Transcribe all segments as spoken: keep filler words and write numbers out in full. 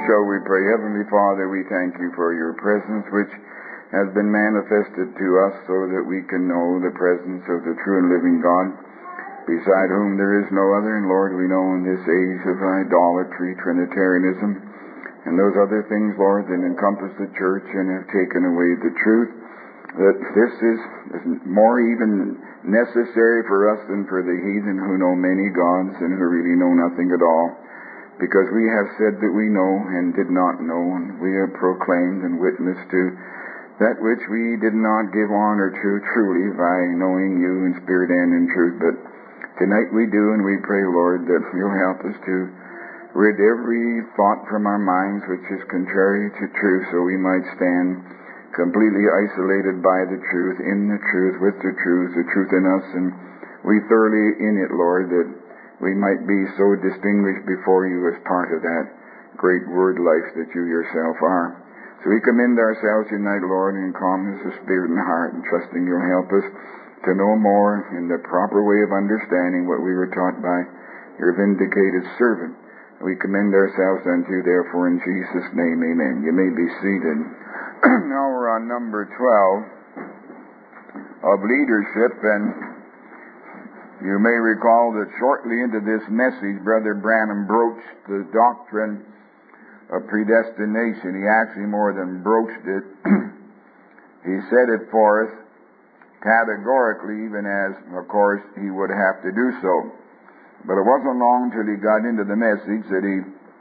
shall we pray. Heavenly Father, we thank you for your presence, which has been manifested to us so that we can know the presence of the true and living God, beside whom there is no other. And Lord, we know in this age of idolatry, Trinitarianism, and those other things, Lord, that encompass the church and have taken away the truth, that this is more even necessary for us than for the heathen who know many gods and who really know nothing at all. Because we have said that we know and did not know, and we have proclaimed and witnessed to that which we did not give honor to truly by knowing you in spirit and in truth. But tonight we do, and we pray, Lord, that you'll help us to rid every thought from our minds which is contrary to truth, so we might stand completely isolated by the truth, in the truth, with the truth, the truth in us, and we thoroughly in it, Lord, that we might be so distinguished before you as part of that great word life that you yourself are. So we commend ourselves tonight, Lord, in calmness of spirit and heart, and trusting you'll help us to know more in the proper way of understanding what we were taught by your vindicated servant. We commend ourselves unto you, therefore, in Jesus' name, amen. You may be seated. Now we're on number twelve of leadership, and you may recall that shortly into this message, Brother Branham broached the doctrine of predestination. He actually more than broached it. He set it forth categorically, even as, of course, he would have to do so. But it wasn't long till he got into the message that he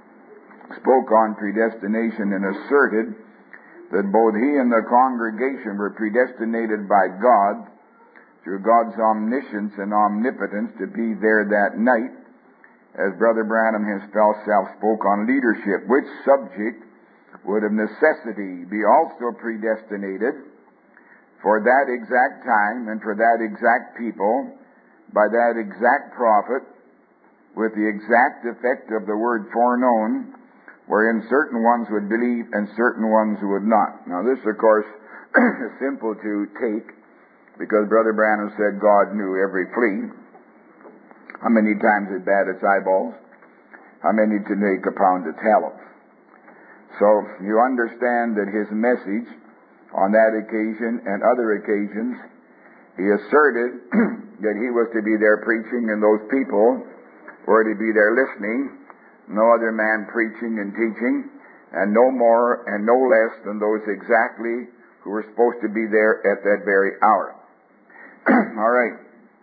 spoke on predestination and asserted that both he and the congregation were predestinated by God through God's omniscience and omnipotence to be there that night, as Brother Branham himself spoke on leadership, which subject would of necessity be also predestinated for that exact time and for that exact people by that exact prophet, with the exact effect of the word foreknown, wherein certain ones would believe and certain ones would not. Now this, of course, is simple to take, because Brother Branham said God knew every flea. How many times it bat its eyeballs? How many to make a pound of tallow? So you understand that his message on that occasion and other occasions, he asserted that he was to be there preaching and those people were to be there listening, no other man preaching and teaching, and no more and no less than those exactly who were supposed to be there at that very hour. All right.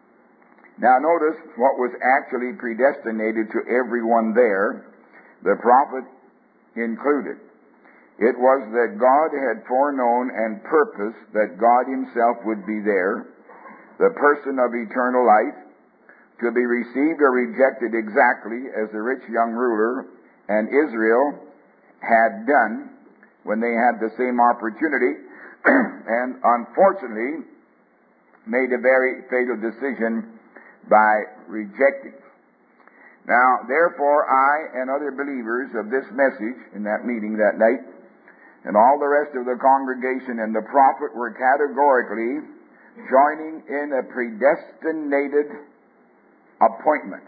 Now notice what was actually predestinated to everyone there, the prophet included. It was that God had foreknown and purposed that God himself would be there, the person of eternal life, to be received or rejected exactly as the rich young ruler and Israel had done when they had the same opportunity, and unfortunately made a very fatal decision by rejecting. Now, therefore, I and other believers of this message in that meeting that night, and all the rest of the congregation and the prophet, were categorically joining in a predestinated appointment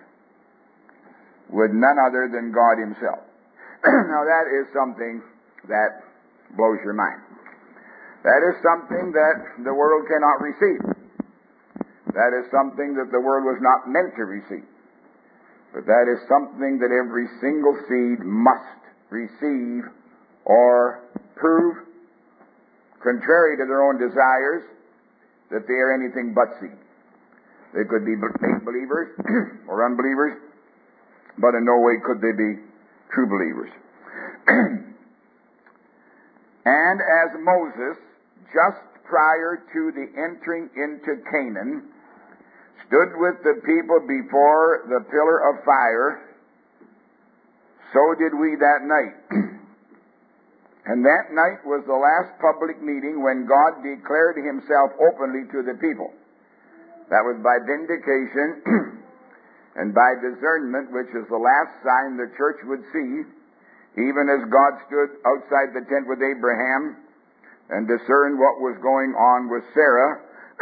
with none other than God himself. Now, that is something that blows your mind. That is something that the world cannot receive. That is something that the world was not meant to receive. But that is something that every single seed must receive or prove, contrary to their own desires, that they are anything but seed. They could be made believers or unbelievers, but in no way could they be true believers. And as Moses, just prior to the entering into Canaan, stood with the people before the pillar of fire, so did we that night. And that night was the last public meeting when God declared himself openly to the people. That was by vindication and by discernment, which is the last sign the church would see, even as God stood outside the tent with Abraham and discerned what was going on with Sarah.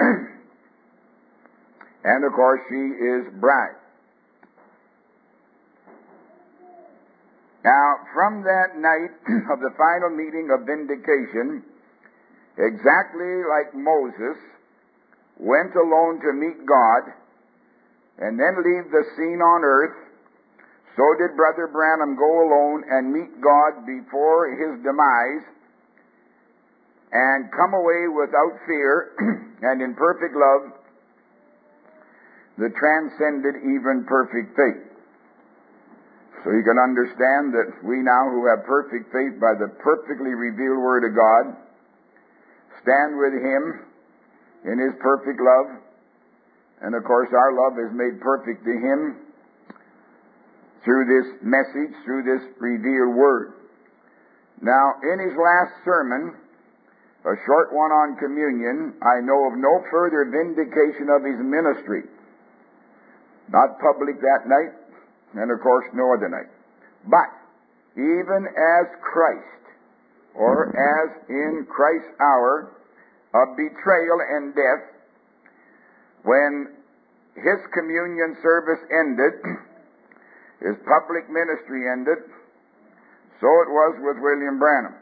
And, of course, she is bride. Now, from that night of the final meeting of vindication, exactly like Moses went alone to meet God and then leave the scene on earth, so did Brother Branham go alone and meet God before his demise and come away without fear and in perfect love that transcended even perfect faith. So you can understand that we now who have perfect faith by the perfectly revealed Word of God stand with Him in His perfect love. And of course our love is made perfect to Him through this message, through this revealed Word. Now, in his last sermon, a short one on communion, I know of no further vindication of his ministry. Not public that night, and of course no other night. But, even as Christ, or as in Christ's hour of betrayal and death, when his communion service ended, his public ministry ended, so it was with William Branham.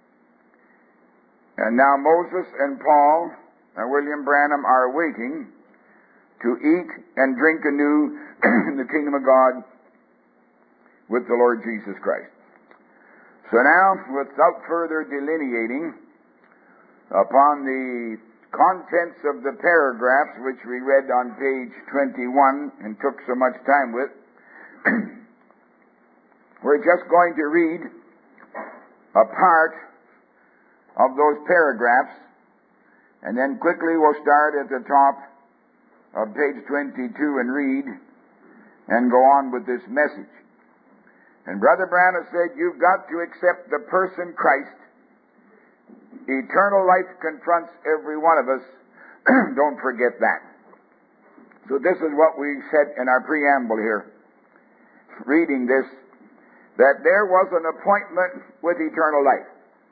And now Moses and Paul and William Branham are waiting to eat and drink anew in the kingdom of God with the Lord Jesus Christ. So now, without further delineating upon the contents of the paragraphs which we read on page twenty-one and took so much time with, we're just going to read a part of those paragraphs, and then quickly we'll start at the top of page twenty-two and read and go on with this message. And Brother Branham said, you've got to accept the person Christ. Eternal life confronts every one of us. Don't forget that. So this is what we said in our preamble here, reading this, that there was an appointment with eternal life.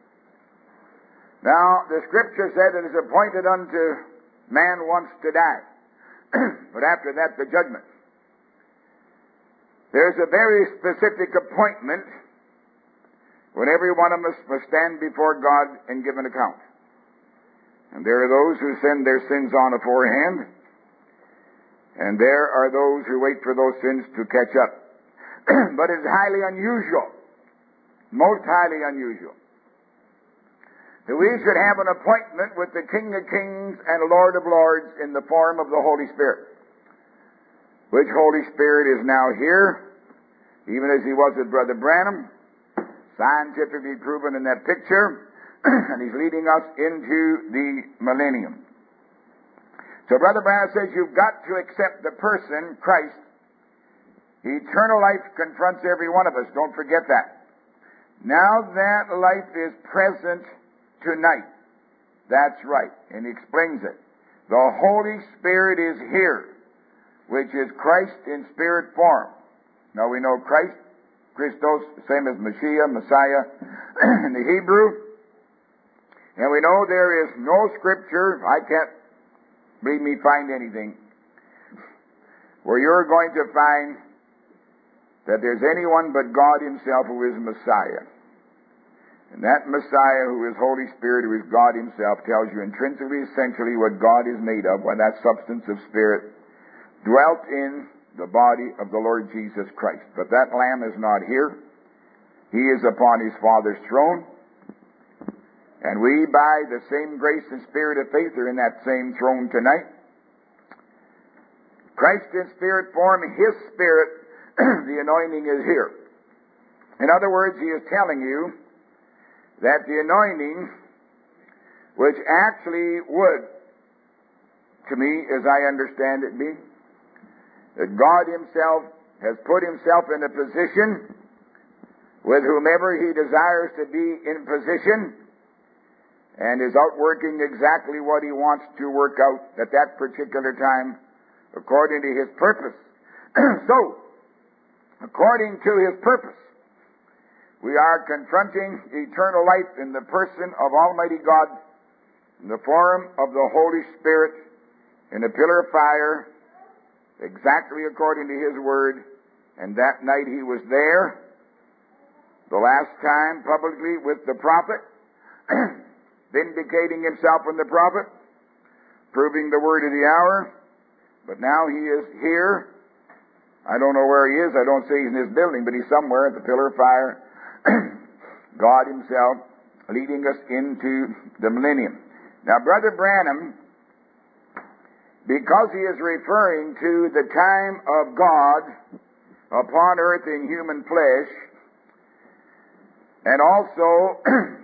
Now, the Scripture said it is appointed unto man once to die, but after that the judgment. There's a very specific appointment when every one of us must stand before God and give an account. And there are those who send their sins on aforehand, and there are those who wait for those sins to catch up. But it's highly unusual, most highly unusual, that we should have an appointment with the King of Kings and Lord of Lords in the form of the Holy Spirit, which Holy Spirit is now here, even as he was with Brother Branham, scientifically proven in that picture, and he's leading us into the millennium. So Brother Branham says you've got to accept the person, Christ. Eternal life confronts every one of us. Don't forget that. Now that life is present tonight. That's right. And he explains it. The Holy Spirit is here, which is Christ in spirit form. Now we know Christ, Christos, same as Mashiach, Messiah in the Hebrew. And we know there is no scripture, I can't believe me find anything, where you're going to find that there's anyone but God Himself who is Messiah. And that Messiah who is Holy Spirit, who is God Himself, tells you intrinsically, essentially what God is made of, when that substance of Spirit dwelt in the body of the Lord Jesus Christ. But that Lamb is not here. He is upon His Father's throne. And we, by the same grace and spirit of faith, are in that same throne tonight. Christ in spirit form, His Spirit, the anointing is here. In other words, He is telling you that the anointing, which actually would, to me, as I understand it, be that God Himself has put Himself in a position with whomever He desires to be in position, and is outworking exactly what He wants to work out at that particular time according to His purpose. So, according to His purpose, we are confronting eternal life in the person of Almighty God in the form of the Holy Spirit in a pillar of fire, exactly according to His Word. And that night He was there, the last time publicly with the prophet, vindicating himself in the prophet, proving the word of the hour. But now he is here. I don't know where he is. I don't say he's in this building, but he's somewhere at the pillar of fire. God himself leading us into the millennium. Now, Brother Branham, because he is referring to the time of God upon earth in human flesh, and also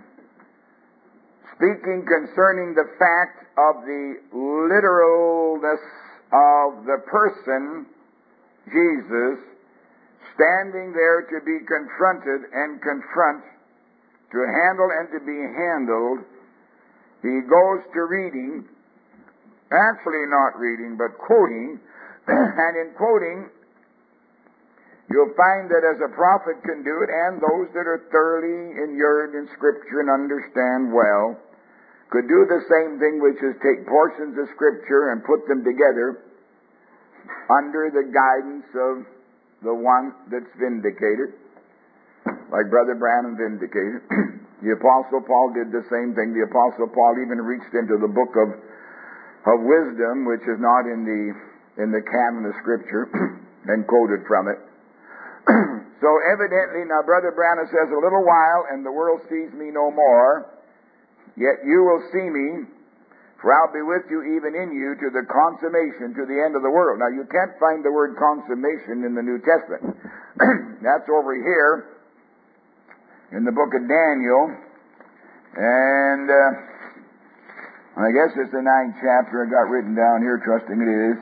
speaking concerning the fact of the literalness of the person, Jesus, standing there to be confronted and confront, to handle and to be handled, he goes to reading, actually not reading, but quoting, and in quoting, you'll find that as a prophet can do it, and those that are thoroughly inured in Scripture and understand well, could do the same thing, which is take portions of Scripture and put them together under the guidance of the one that's vindicated, like Brother Branham vindicated. The Apostle Paul did the same thing. The Apostle Paul even reached into the book of, of wisdom, which is not in the, in the canon of Scripture, and quoted from it. So evidently, now Brother Branham says, a little while, and the world sees me no more, yet you will see me, for I'll be with you, even in you, to the consummation, to the end of the world. Now, you can't find the word consummation in the New Testament. That's over here in the book of Daniel, and uh, I guess it's the ninth chapter. I got written down here, trusting it is.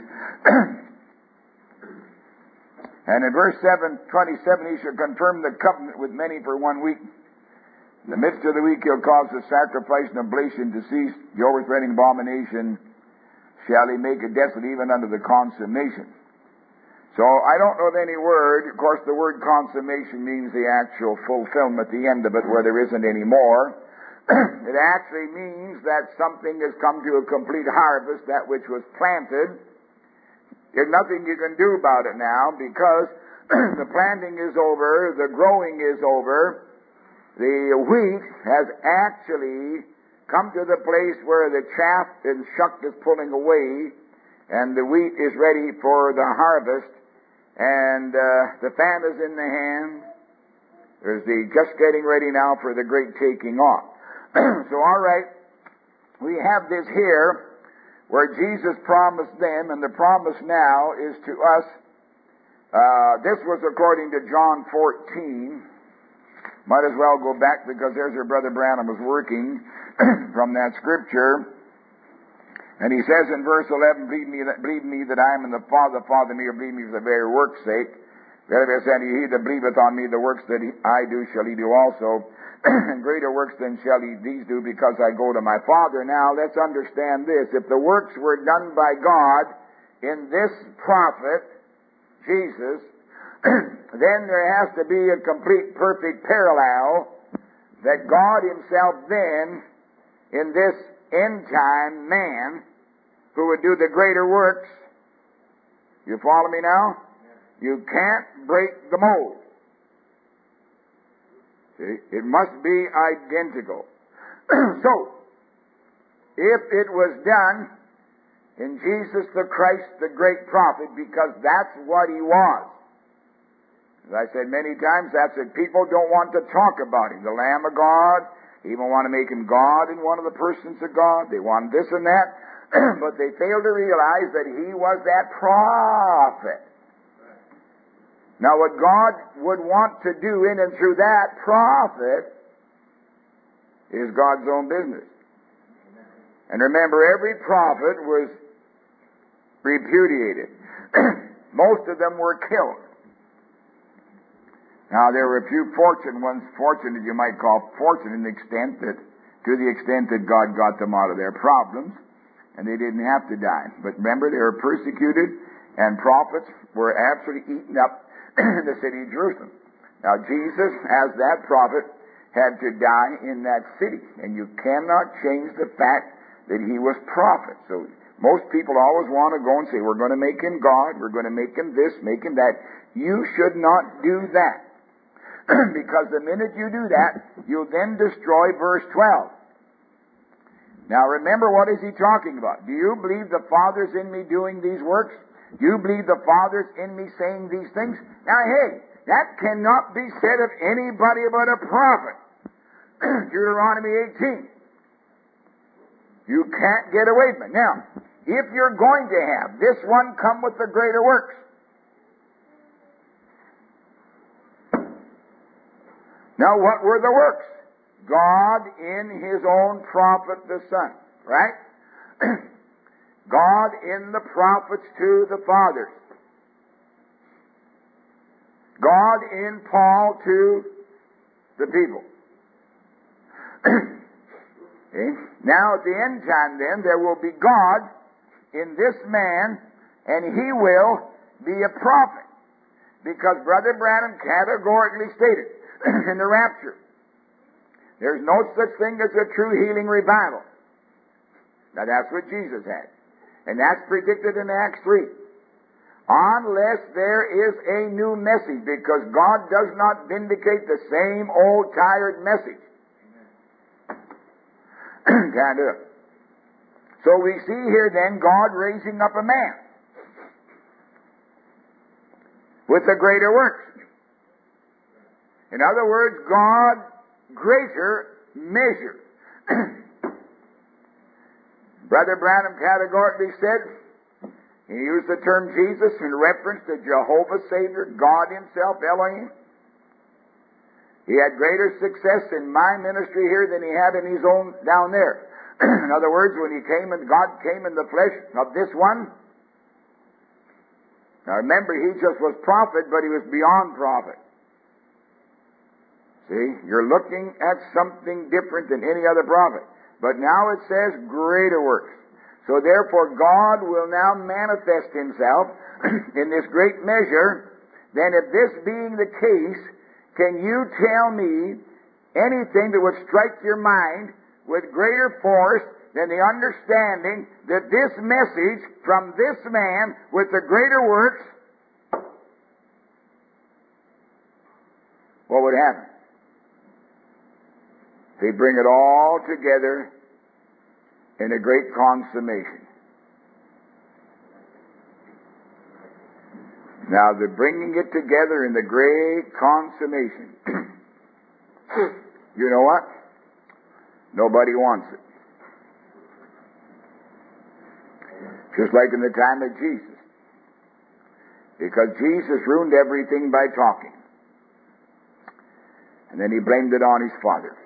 And in verse seven, twenty-seven, he shall confirm the covenant with many for one week. In the midst of the week he'll cause the sacrifice and oblation to cease. The overthreading abomination shall he make it desolate even unto the consummation. So I don't know of any word. Of course, the word consummation means the actual fulfillment, the end of it, where there isn't any more. It actually means that something has come to a complete harvest, that which was planted. There's nothing you can do about it now, because the planting is over, the growing is over. The wheat has actually come to the place where the chaff and shuck is pulling away, and the wheat is ready for the harvest, and uh, the fan is in the hand. There's the just getting ready now for the great taking off. So, all right, we have this here where Jesus promised them, and the promise now is to us. Uh, this was according to John fourteen. Might as well go back, because there's where Brother Branham was working from that scripture. And he says in verse eleven, believe me that, believe me that I am in the Father, the Father in me, or believe me for the very work's sake. Verily I say unto you, he that believeth on me, the works that he, I do shall he do also. And greater works than shall he these do, because I go to my Father. Now let's understand this. If the works were done by God in this prophet, Jesus, then there has to be a complete, perfect parallel that God himself then, in this end-time man, who would do the greater works. You follow me now? You can't break the mold. See? It must be identical. So, if it was done in Jesus the Christ, the great prophet, because that's what he was. As I said many times, that's it. People don't want to talk about him. The Lamb of God, even want to make him God in one of the persons of God. They want this and that. But they fail to realize that he was that prophet. Now, what God would want to do in and through that prophet is God's own business. And remember, every prophet was repudiated. Most of them were killed. Now, there were a few fortunate ones, fortunate you might call fortunate in the extent that, to the extent that God got them out of their problems, and they didn't have to die. But remember, they were persecuted, and prophets were absolutely eaten up in the city of Jerusalem. Now, Jesus, as that prophet, had to die in that city, and you cannot change the fact that he was prophet. So most people always want to go and say, we're going to make him God, we're going to make him this, make him that. You should not do that. Because the minute you do that, you'll then destroy verse twelve. Now remember, what is he talking about? Do you believe the Father's in me doing these works? Do you believe the Father's in me saying these things? Now hey, that cannot be said of anybody but a prophet. Deuteronomy eighteen. You can't get away from it. Now, if you're going to have this one come with the greater works, now what were the works? God in His own prophet the Son, right? God in the prophets to the fathers. God in Paul to the people. Okay? Now at the end time then, there will be God in this man, and he will be a prophet. Because Brother Branham categorically stated in the rapture, there's no such thing as a true healing revival. Now that's what Jesus had. And that's predicted in Acts three. Unless there is a new message, because God does not vindicate the same old tired message. Can't do it. So we see here then God raising up a man with the greater works. In other words, God greater measure. Brother Branham categorically said, he used the term Jesus in reference to Jehovah Savior, God Himself, Elohim. He had greater success in my ministry here than he had in his own down there. In other words, when he came and God came in the flesh of this one. Now remember, he just was prophet, but he was beyond prophet. See, you're looking at something different than any other prophet. But now it says greater works. So therefore God will now manifest Himself in this great measure. Then if this being the case, can you tell me anything that would strike your mind with greater force than the understanding that this message from this man with the greater works, what would happen? They bring it all together in a great consummation. Now, the bringing it together in the great consummation. You know what? Nobody wants it. Just like in the time of Jesus. Because Jesus ruined everything by talking. And then He blamed it on His Father.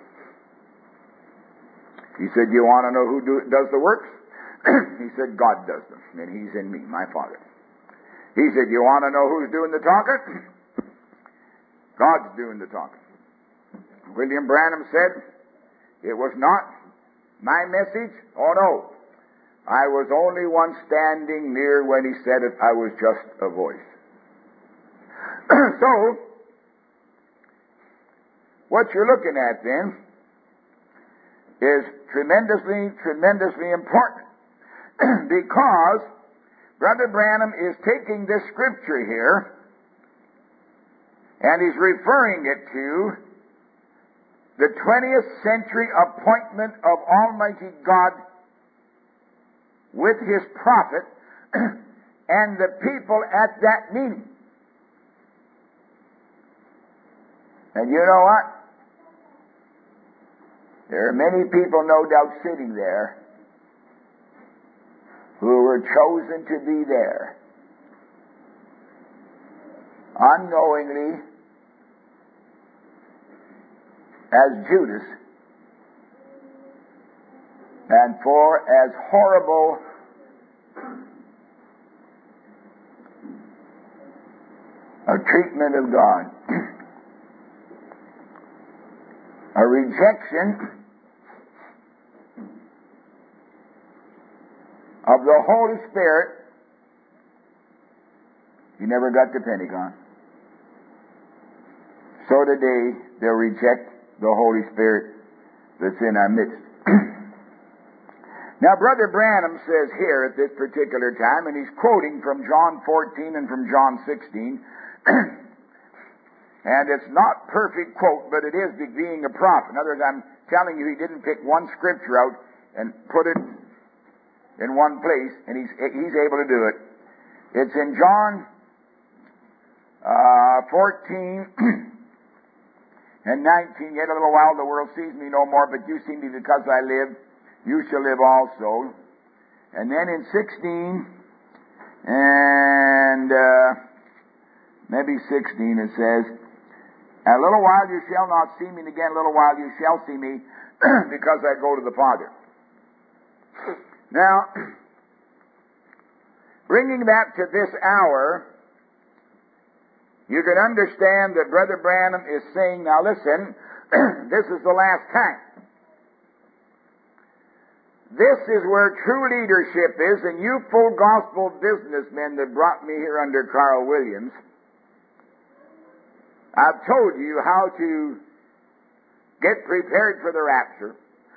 He said, you want to know who do, does the works? He said, God does them. And He's in me, my Father. He said, you want to know who's doing the talking? God's doing the talking. William Branham said, it was not my message. Oh no. I was only one standing near when he said it. I was just a voice. So, what you're looking at then is tremendously, tremendously important. Because Brother Branham is taking this scripture here and he's referring it to the twentieth century appointment of Almighty God with His prophet and the people at that meeting. And you know what? There are many people, no doubt, sitting there who were chosen to be there unknowingly as Judas, and for as horrible a treatment of God, a rejection of the Holy Spirit. He never got to Pentecost. So today they'll reject the Holy Spirit that's in our midst. Now, Brother Branham says here at this particular time, and he's quoting from John fourteen and from John sixteen, And it's not perfect quote, but it is being a prophet. In other words, I'm telling you, he didn't pick one scripture out and put it in one place, and he's he's able to do it. It's in John uh, fourteen and nineteen. Yet a little while the world sees me no more, but you see me because I live. You shall live also. And then in sixteen and uh, maybe sixteen it says, "A little while you shall not see me, and again a little while you shall see me, because I go to the Father." Now, bringing that to this hour, you can understand that Brother Branham is saying, now listen, this is the last time. This is where true leadership is, and you full gospel businessmen that brought me here under Carl Williams, I've told you how to get prepared for the rapture,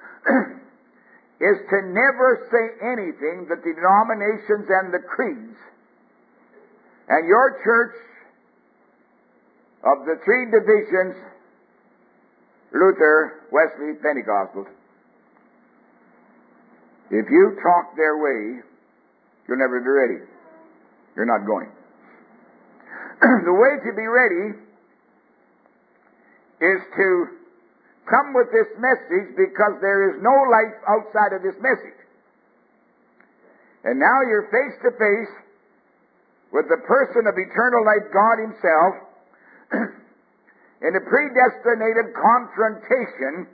is to never say anything that the denominations and the creeds and your church of the three divisions, Luther, Wesley, Pentecostals, if you talk their way, you'll never be ready. You're not going. The way to be ready is to come with this message, because there is no life outside of this message. And now you're face to face with the person of eternal life, God Himself, in a predestinated confrontation.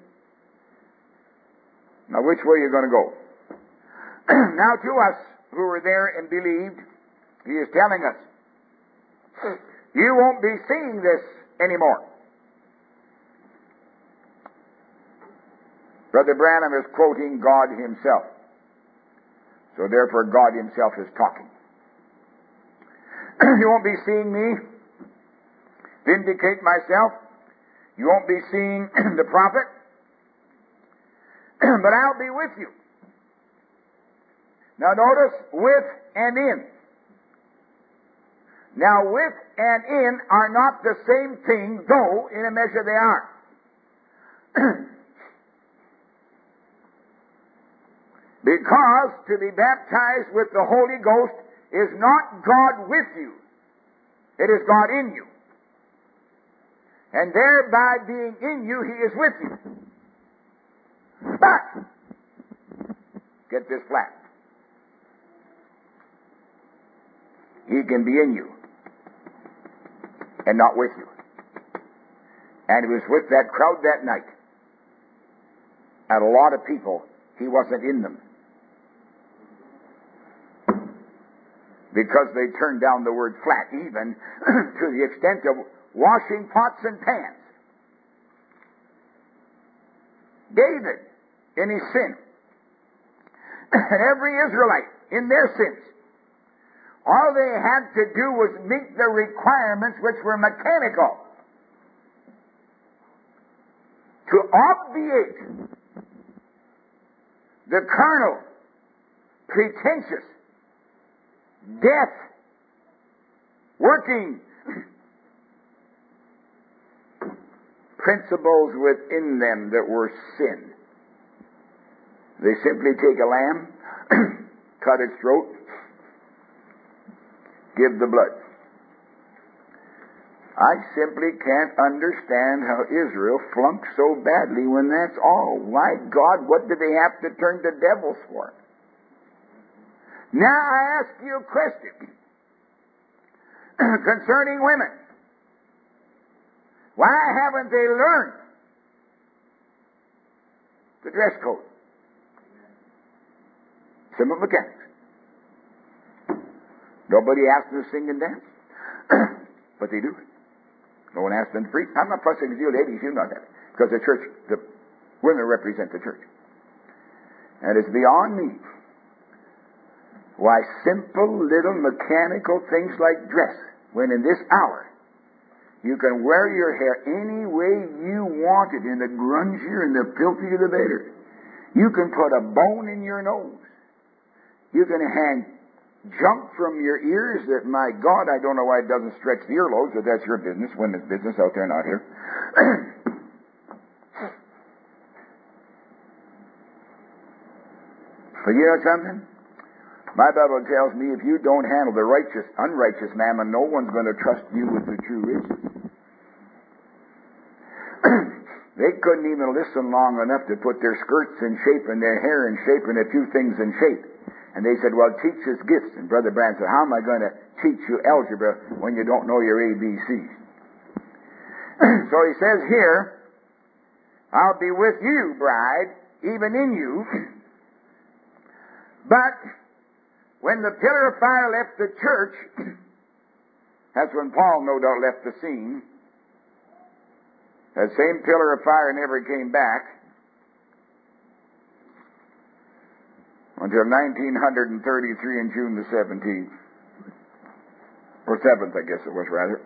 Now, which way are you going to go? Now, to us who were there and believed, He is telling us, you won't be seeing this anymore. Brother Branham is quoting God Himself. So therefore God Himself is talking. You won't be seeing me vindicate myself. You won't be seeing the prophet. But I'll be with you. Now notice, with and in. Now with and in are not the same thing, though in a measure they are. Because to be baptized with the Holy Ghost is not God with you. It is God in you. And thereby being in you, He is with you. But, get this flat. He can be in you and not with you. And He was with that crowd that night. And a lot of people, He wasn't in them. Because they turned down the word flat, even to the extent of washing pots and pans. David, in his sin, and every Israelite in their sins, all they had to do was meet the requirements which were mechanical to obviate the carnal, pretentious, death working principles within them that were sin. They simply take a lamb, cut its throat, give the blood. I simply can't understand how Israel flunked so badly when that's all. My God, what did they have to turn to devils for? Now I ask you a question concerning women. Why haven't they learned the dress code? Simple mechanics. Nobody asked them to sing and dance, but they do it. No one asked them to preach. I'm not fussing with you ladies, you know that, because the church, the women represent the church. And it's beyond me why simple little mechanical things like dress, when in this hour you can wear your hair any way you want it, in the grungier and the filthier the better. You can put a bone in your nose. You can hang junk from your ears that, my God, I don't know why it doesn't stretch the earlobes, but that's your business, women's business out there, not here. But you know something? My Bible tells me if you don't handle the righteous, unrighteous mammon, no one's going to trust you with the true riches. They couldn't even listen long enough to put their skirts in shape and their hair in shape and a few things in shape. And they said, well, teach us gifts. And Brother Branham said, how am I going to teach you algebra when you don't know your A B Cs? So he says here, I'll be with you, bride, even in you. But when the pillar of fire left the church, that's when Paul no doubt left the scene. That same pillar of fire never came back until nineteen thirty-three in June the seventeenth. Or seventh, I guess it was, rather.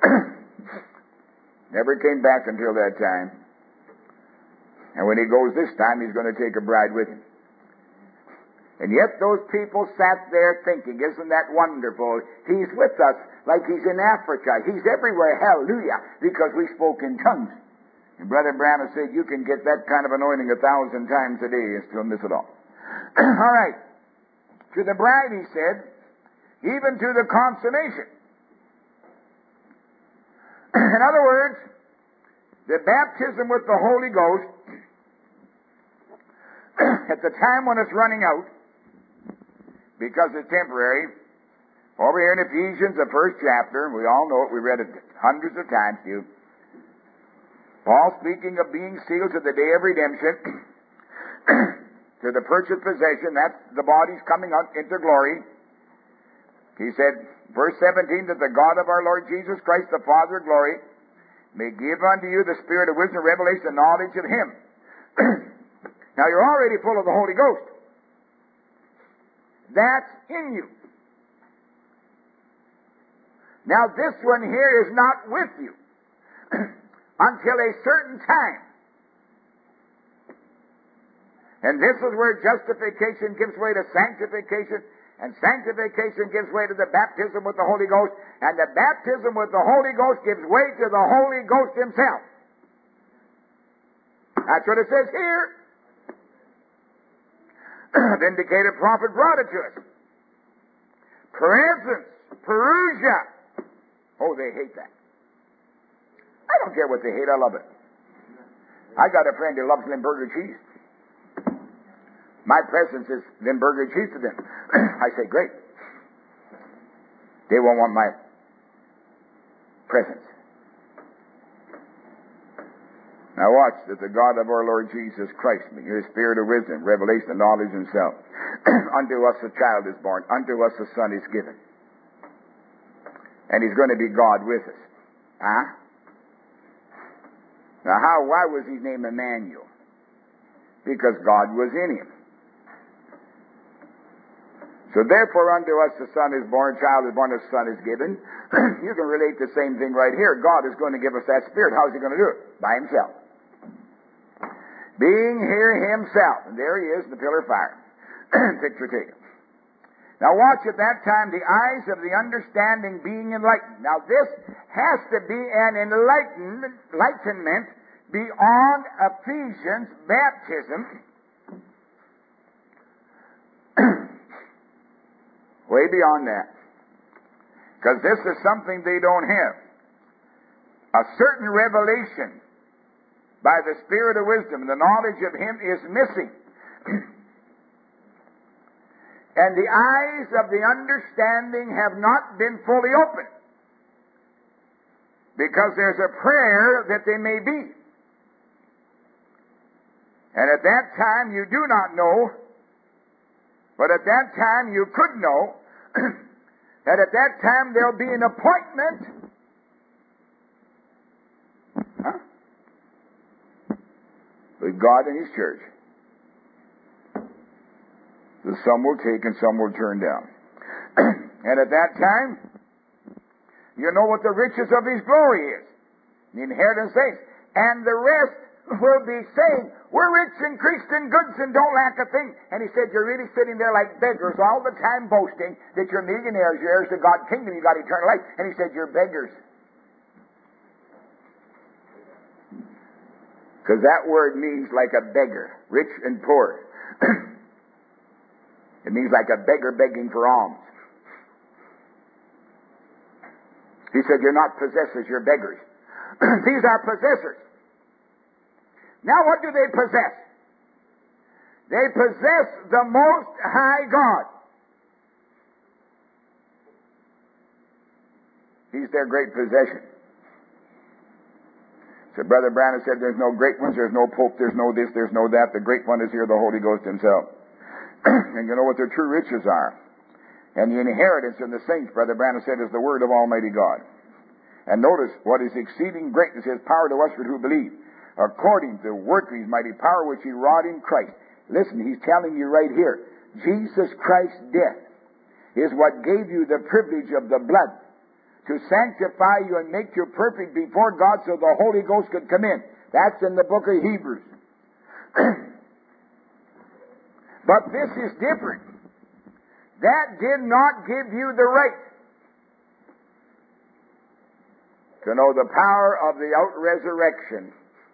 Never came back until that time. And when he goes this time, he's going to take a bride with him. And yet those people sat there thinking, isn't that wonderful? He's with us like he's in Africa. He's everywhere, hallelujah, because we spoke in tongues. And Brother Branham said, you can get that kind of anointing a thousand times a day and still miss it all. All right. To the bride, he said, even to the consummation. In other words, the baptism with the Holy Ghost, at the time when it's running out, because it's temporary, over here in Ephesians, the first chapter, we all know it, we read it hundreds of times to you, Paul speaking of being sealed to the day of redemption, to the purchased possession, that's the body's coming out into glory. He said, verse seventeen, that the God of our Lord Jesus Christ, the Father of glory, may give unto you the spirit of wisdom, revelation, and knowledge of Him. Now you're already full of the Holy Ghost. That's in you. Now this one here is not with you until a certain time. And this is where justification gives way to sanctification, and sanctification gives way to the baptism with the Holy Ghost, and the baptism with the Holy Ghost gives way to the Holy Ghost Himself. That's what it says here. Vindicated prophet brought it to us. Presence, Perusia. Oh, they hate that. I don't care what they hate, I love it. I got a friend who loves Limburger cheese. My presence is Limburger cheese to them. I say, great. They won't want my presence. Now watch, that the God of our Lord Jesus Christ, may give the spirit of wisdom, revelation, and knowledge Himself. Unto us a child is born, unto us a son is given. And He's going to be God with us. Huh? Now how, why was He named Emmanuel? Because God was in Him. So therefore unto us a son is born, a child is born, a son is given. You can relate the same thing right here. God is going to give us that spirit. How is He going to do it? By Himself. Being here Himself. And there He is, the pillar of fire. Picture taken. Now watch, at that time the eyes of the understanding being enlightened. Now this has to be an enlightenment, enlightenment beyond Ephesians baptism. Way beyond that. Because this is something they don't have. A certain revelation by the Spirit of wisdom, the knowledge of Him is missing. And the eyes of the understanding have not been fully opened. Because there's a prayer that they may be. And at that time you do not know, but at that time you could know, that at that time there'll be an appointment. Huh? With God and His church. The some will take and some will turn down. And at that time, you know what the riches of His glory is. The inheritance saints. And the rest will be saying, we're rich, increased in goods, and don't lack a thing. And he said, you're really sitting there like beggars all the time boasting that you're millionaires, you're heirs to God's kingdom, you got eternal life. And he said, you're beggars. Because that word means like a beggar, rich and poor. It means like a beggar begging for alms. He said, you're not possessors, you're beggars. These are possessors. Now what do they possess? They possess the Most High God. He's their great possession. So Brother Branham said there's no great ones, there's no pope, there's no this, there's no that. The great one is here, the Holy Ghost himself. And you know what their true riches are. And the inheritance in the saints, Brother Branham said, is the word of Almighty God. And notice what is exceeding greatness, his power to us who believe, according to the work of his mighty power which he wrought in Christ. Listen, he's telling you right here, Jesus Christ's death is what gave you the privilege of the blood to sanctify you and make you perfect before God so the Holy Ghost could come in. That's in the book of Hebrews. But this is different. That did not give you the right to know the power of the out-resurrection.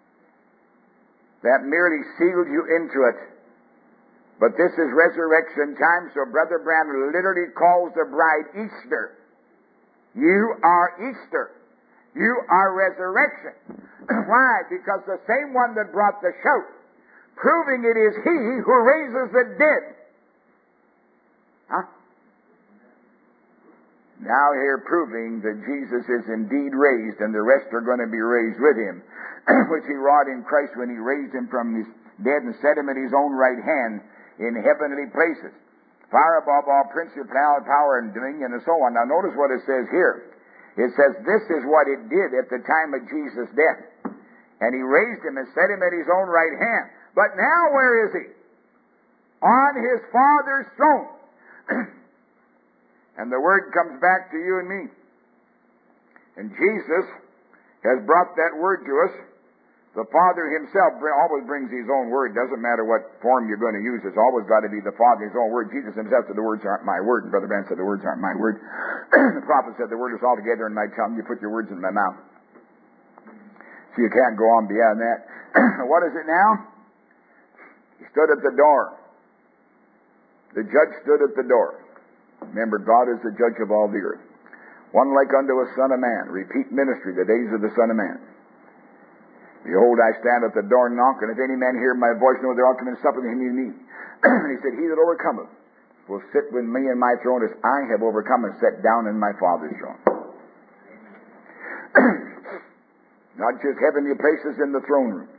That merely sealed you into it. But this is resurrection time, so Brother Branham literally calls the bride Easter. You are Easter. You are resurrection. Why? Because the same one that brought the shout, proving it is He who raises the dead. Huh? Now here proving that Jesus is indeed raised, and the rest are going to be raised with Him, which He wrought in Christ when He raised Him from His dead and set Him at His own right hand in heavenly places, far above all principality, power, and dominion, and so on. Now notice what it says here. It says this is what it did at the time of Jesus' death. And He raised Him and set Him at His own right hand. But now where is He? On His Father's throne. And the word comes back to you and me. And Jesus has brought that word to us. The Father Himself always brings His own word. Doesn't matter what form you're going to use. It's always got to be the Father's own word. Jesus Himself said the words aren't my word. And Brother Branham said the words aren't my word. The prophet said the word is altogether in my tongue. You put your words in my mouth. So you can't go on beyond that. What is it now? He stood at the door. The judge stood at the door. Remember, God is the judge of all the earth. One like unto a son of man. Repeat ministry, the days of the Son of Man. Behold, I stand at the door and knock, and if any man hear my voice, know there ought to come and sup with him and me. And He said, He that overcometh will sit with me in my throne as I have overcome and sat down in my Father's throne. Not just heavenly places in the throne room.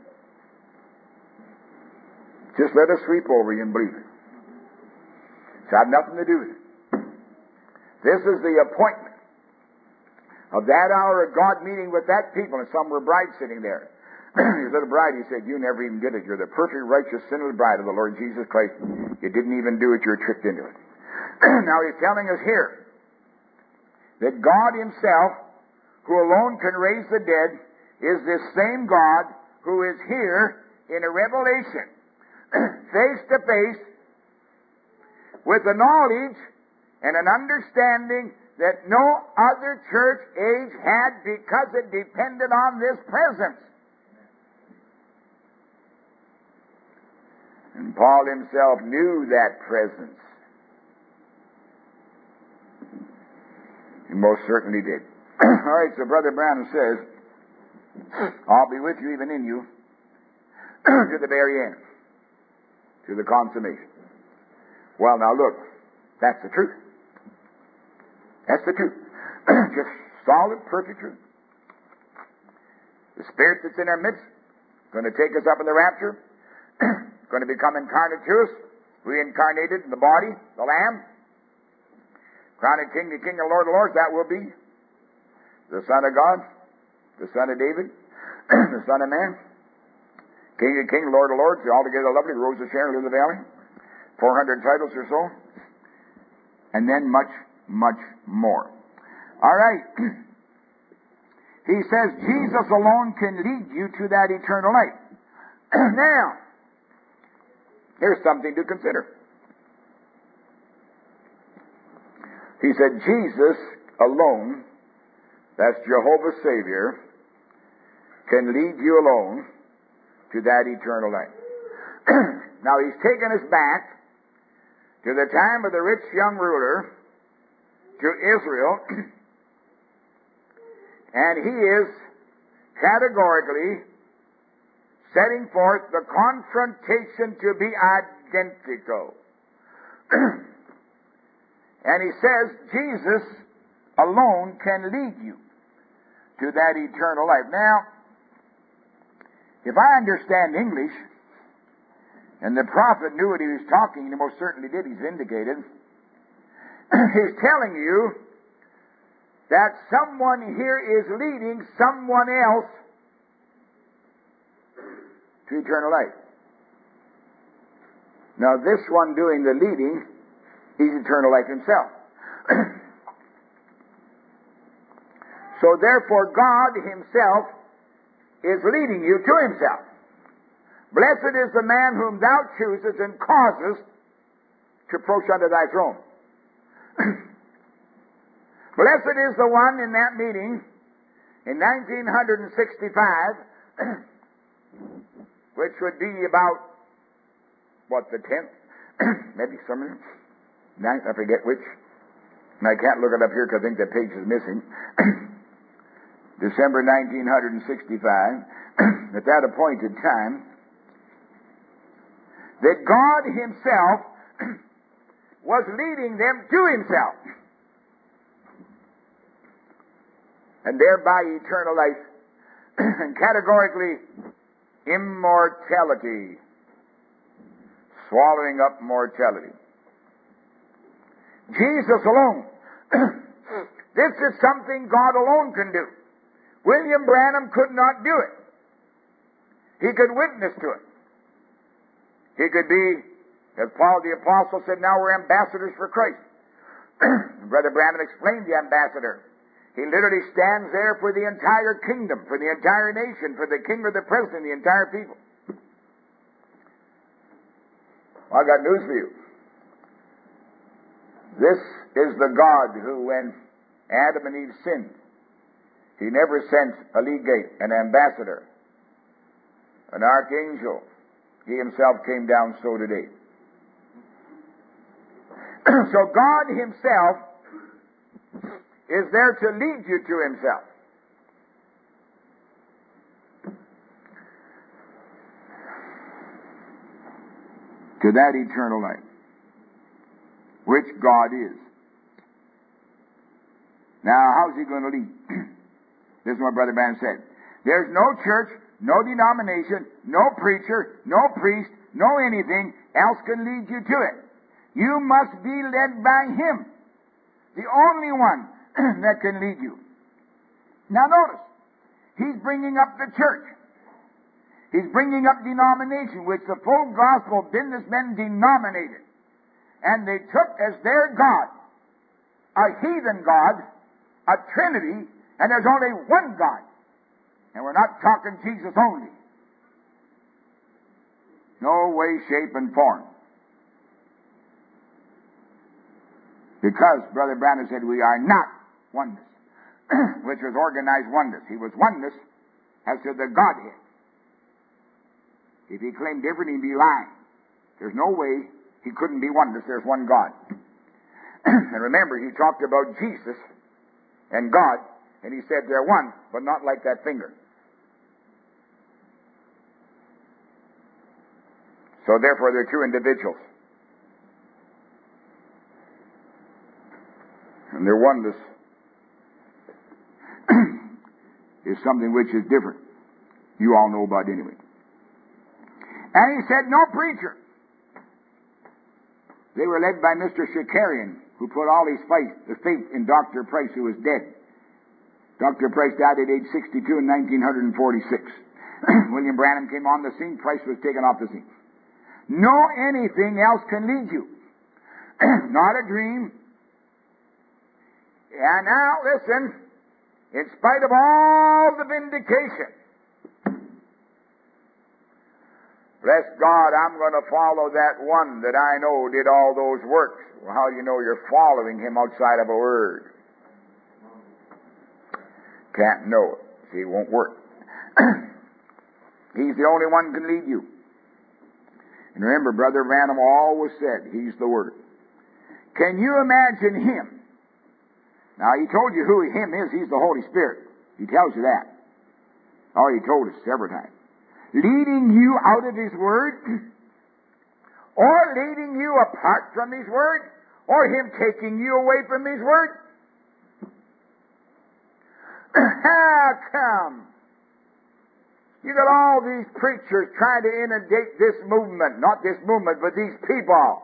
Just let us sweep over you and believe it. It's had nothing to do with it. This is the appointment of that hour of God meeting with that people, and some were brides sitting there. His little bride, He said, you never even did it. You're the perfect, righteous, sinless bride of the Lord Jesus Christ. You didn't even do it. You were tricked into it. Now He's telling us here that God Himself, who alone can raise the dead, is this same God who is here in a revelation, face to face, with the knowledge and an understanding that no other church age had, because it depended on this presence. And Paul himself knew that presence. He most certainly did. All right, so Brother Branham says, I'll be with you, even in you, to the very end, to the consummation. Well, now look, that's the truth. That's the truth. Just solid, perfect truth. The Spirit that's in our midst, going to take us up in the rapture, going to become incarnate to us, reincarnated in the body, the Lamb, crowned King, the King, and Lord of Lords. That will be the Son of God, the Son of David, the Son of Man, King of Kings, Lord of Lords, the altogether lovely Rose of Sharon, Lily of the Valley, four hundred titles or so, and then much, much more. All right. He says Jesus alone can lead you to that eternal life. Now, here's something to consider. He said, Jesus alone, that's Jehovah Savior, can lead you alone to that eternal life. Now, he's taken us back to the time of the rich young ruler, to Israel, and he is categorically setting forth the confrontation to be identical. And he says, Jesus alone can lead you to that eternal life. Now, if I understand English, and the prophet knew what he was talking, and he most certainly did, he's vindicated, he's telling you that someone here is leading someone else to eternal life. Now, this one doing the leading is eternal life himself. So therefore, God himself is leading you to himself. Blessed is the man whom thou choosest and causest to approach unto thy throne. Blessed is the one in that meeting in nineteen sixty-five, which would be about, what, the tenth? Maybe some ninth, I forget which. And I can't look it up here because I think that page is missing. December nineteen sixty-five, at that appointed time, that God himself was leading them to himself, and thereby eternal life, and categorically immortality, swallowing up mortality. Jesus alone. This is something God alone can do. William Branham could not do it. He could witness to it. He could be, as Paul the Apostle said, now we're ambassadors for Christ. Brother Branham explained the ambassador. He literally stands there for the entire kingdom, for the entire nation, for the king or the president, the entire people. Well, I got news for you. This is the God who, when Adam and Eve sinned, he never sent a legate, an ambassador, an archangel. He himself came down so today. So God himself is there to lead you to himself. To that eternal life, which God is. Now, how's he going to lead? This is what Brother Branham said. There's no church, no denomination, no preacher, no priest, no anything else can lead you to it. You must be led by him, the only one that can lead you. Now notice, he's bringing up the church. He's bringing up denomination, which the full gospel businessmen denominated. And they took as their God a heathen God, a trinity, and there's only one God. And we're not talking Jesus only. No way, shape, and form. Because Brother Branham said we are not oneness, which was organized oneness. He was oneness as to the Godhead. If he claimed different, he'd be lying. There's no way he couldn't be oneness. There's one God. And remember, he talked about Jesus and God, and he said they're one, but not like that finger. So therefore, they're two individuals. And their oneness is something which is different. You all know about anyway. And he said, no preacher. They were led by Mister Shakarian, who put all his faith, faith in Doctor Price, who was dead. Doctor Price died at age sixty-two in nineteen forty-six. William Branham came on the scene. Price was taken off the scene. No anything else can lead you. Not a dream. And now, listen, in spite of all the vindication, Bless God, I'm going to follow that one that I know did all those works. Well, how do you know you're following him outside of a word? Can't know it. See, it won't work. He's the only one who can lead you. And remember, Brother Branham always said, He's the Word. Can you imagine Him? Now, He told you who Him is. He's the Holy Spirit. He tells you that. Oh, He told us several times. Leading you out of His Word, or leading you apart from His Word, or Him taking you away from His Word. How come? You got all these preachers trying to inundate this movement, not this movement, but these people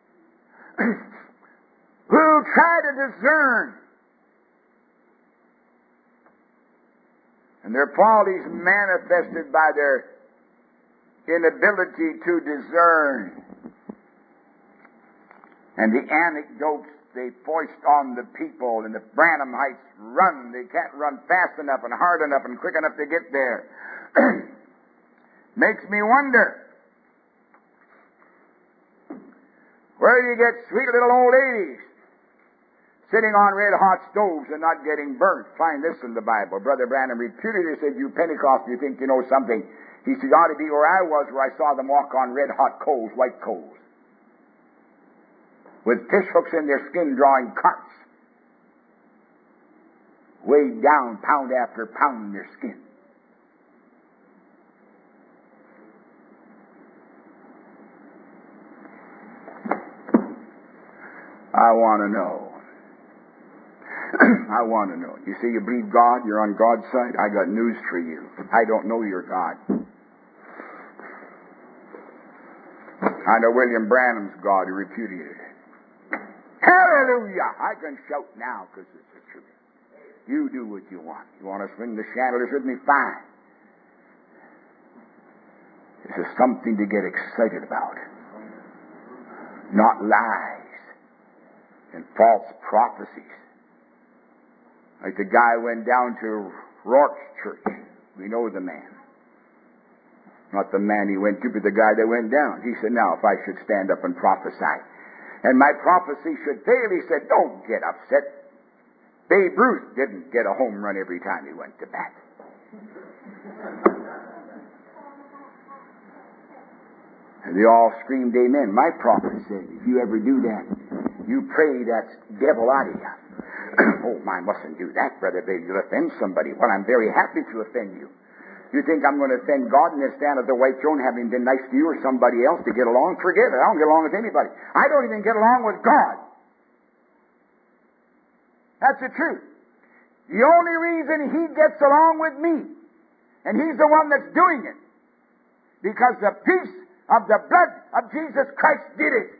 who try to discern. And their fault is manifested by their inability to discern. And the anecdotes they foist on the people, and the Branhamites run. They can't run fast enough and hard enough and quick enough to get there. Makes me wonder, where do you get sweet little old ladies sitting on red-hot stoves and not getting burnt? Find this in the Bible. Brother Branham reputed, he said, you Pentecost, you think you know something. He said, you ought to be where I was, where I saw them walk on red-hot coals, white coals, with fish hooks in their skin drawing carts, weighed down pound after pound in their skin. I want to know. I want to know. You see, you believe God, you're on God's side. I got news for you. I don't know your God. I know William Branham's God, who repudiated it. Hallelujah! I can shout now because it's the truth. You do what you want. You want to swing the chandeliers with me? Fine. This is something to get excited about. Not lies and false prophecies. Like the guy went down to Rourke's church. We know the man. Not the man he went to, but the guy that went down. He said, now, if I should stand up and prophesy, and my prophecy should fail, he said, don't get upset. Babe Ruth didn't get a home run every time he went to bat. And they all screamed amen. My prophet said, if you ever do that, you pray that devil out of you. Oh, I mustn't do that, Brother Babe. You'll offend somebody. Well, I'm very happy to offend you. You think I'm going to offend God and then stand at the white throne having been nice to you or somebody else to get along? Forget it. I don't get along with anybody. I don't even get along with God. That's the truth. The only reason He gets along with me, and He's the one that's doing it, because the peace of the blood of Jesus Christ did it.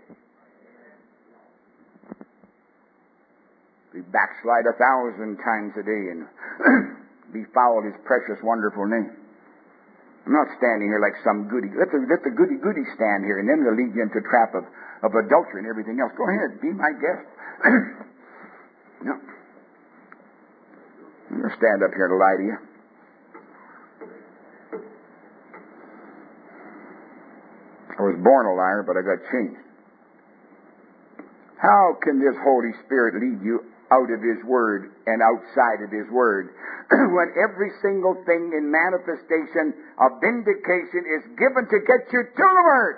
We backslide a thousand times a day and befoul His precious, wonderful name. I'm not standing here like some goody. Let the, let the goody-goody stand here, and then they'll lead you into a trap of, of adultery and everything else. Go ahead, be my guest. No. I'm going to stand up here to lie to you. I was born a liar, but I got changed. How can this Holy Spirit lead you out of His Word and outside of His Word when every single thing in manifestation of vindication is given to get you to the Word?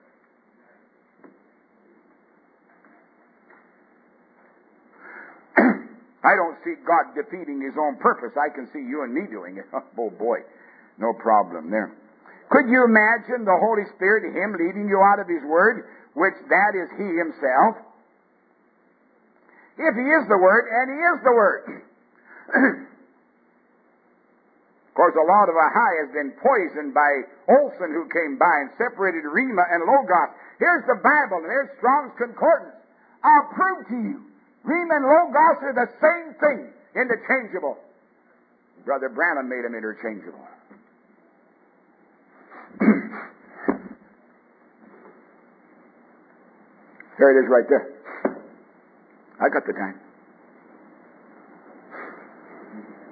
I don't see God defeating His own purpose. I can see you and me doing it. Oh boy, no problem there. Could you imagine the Holy Spirit, Him leading you out of His Word, which that is He Himself? If He is the Word, and He is the Word. Of course, a lot of Ahai has been poisoned by Olson, who came by and separated Rhema and Logos. Here's the Bible, and there's Strong's Concordance. I'll prove to you, Rhema and Logos are the same thing, interchangeable. Brother Branham made them interchangeable. There it is right there. I got the time.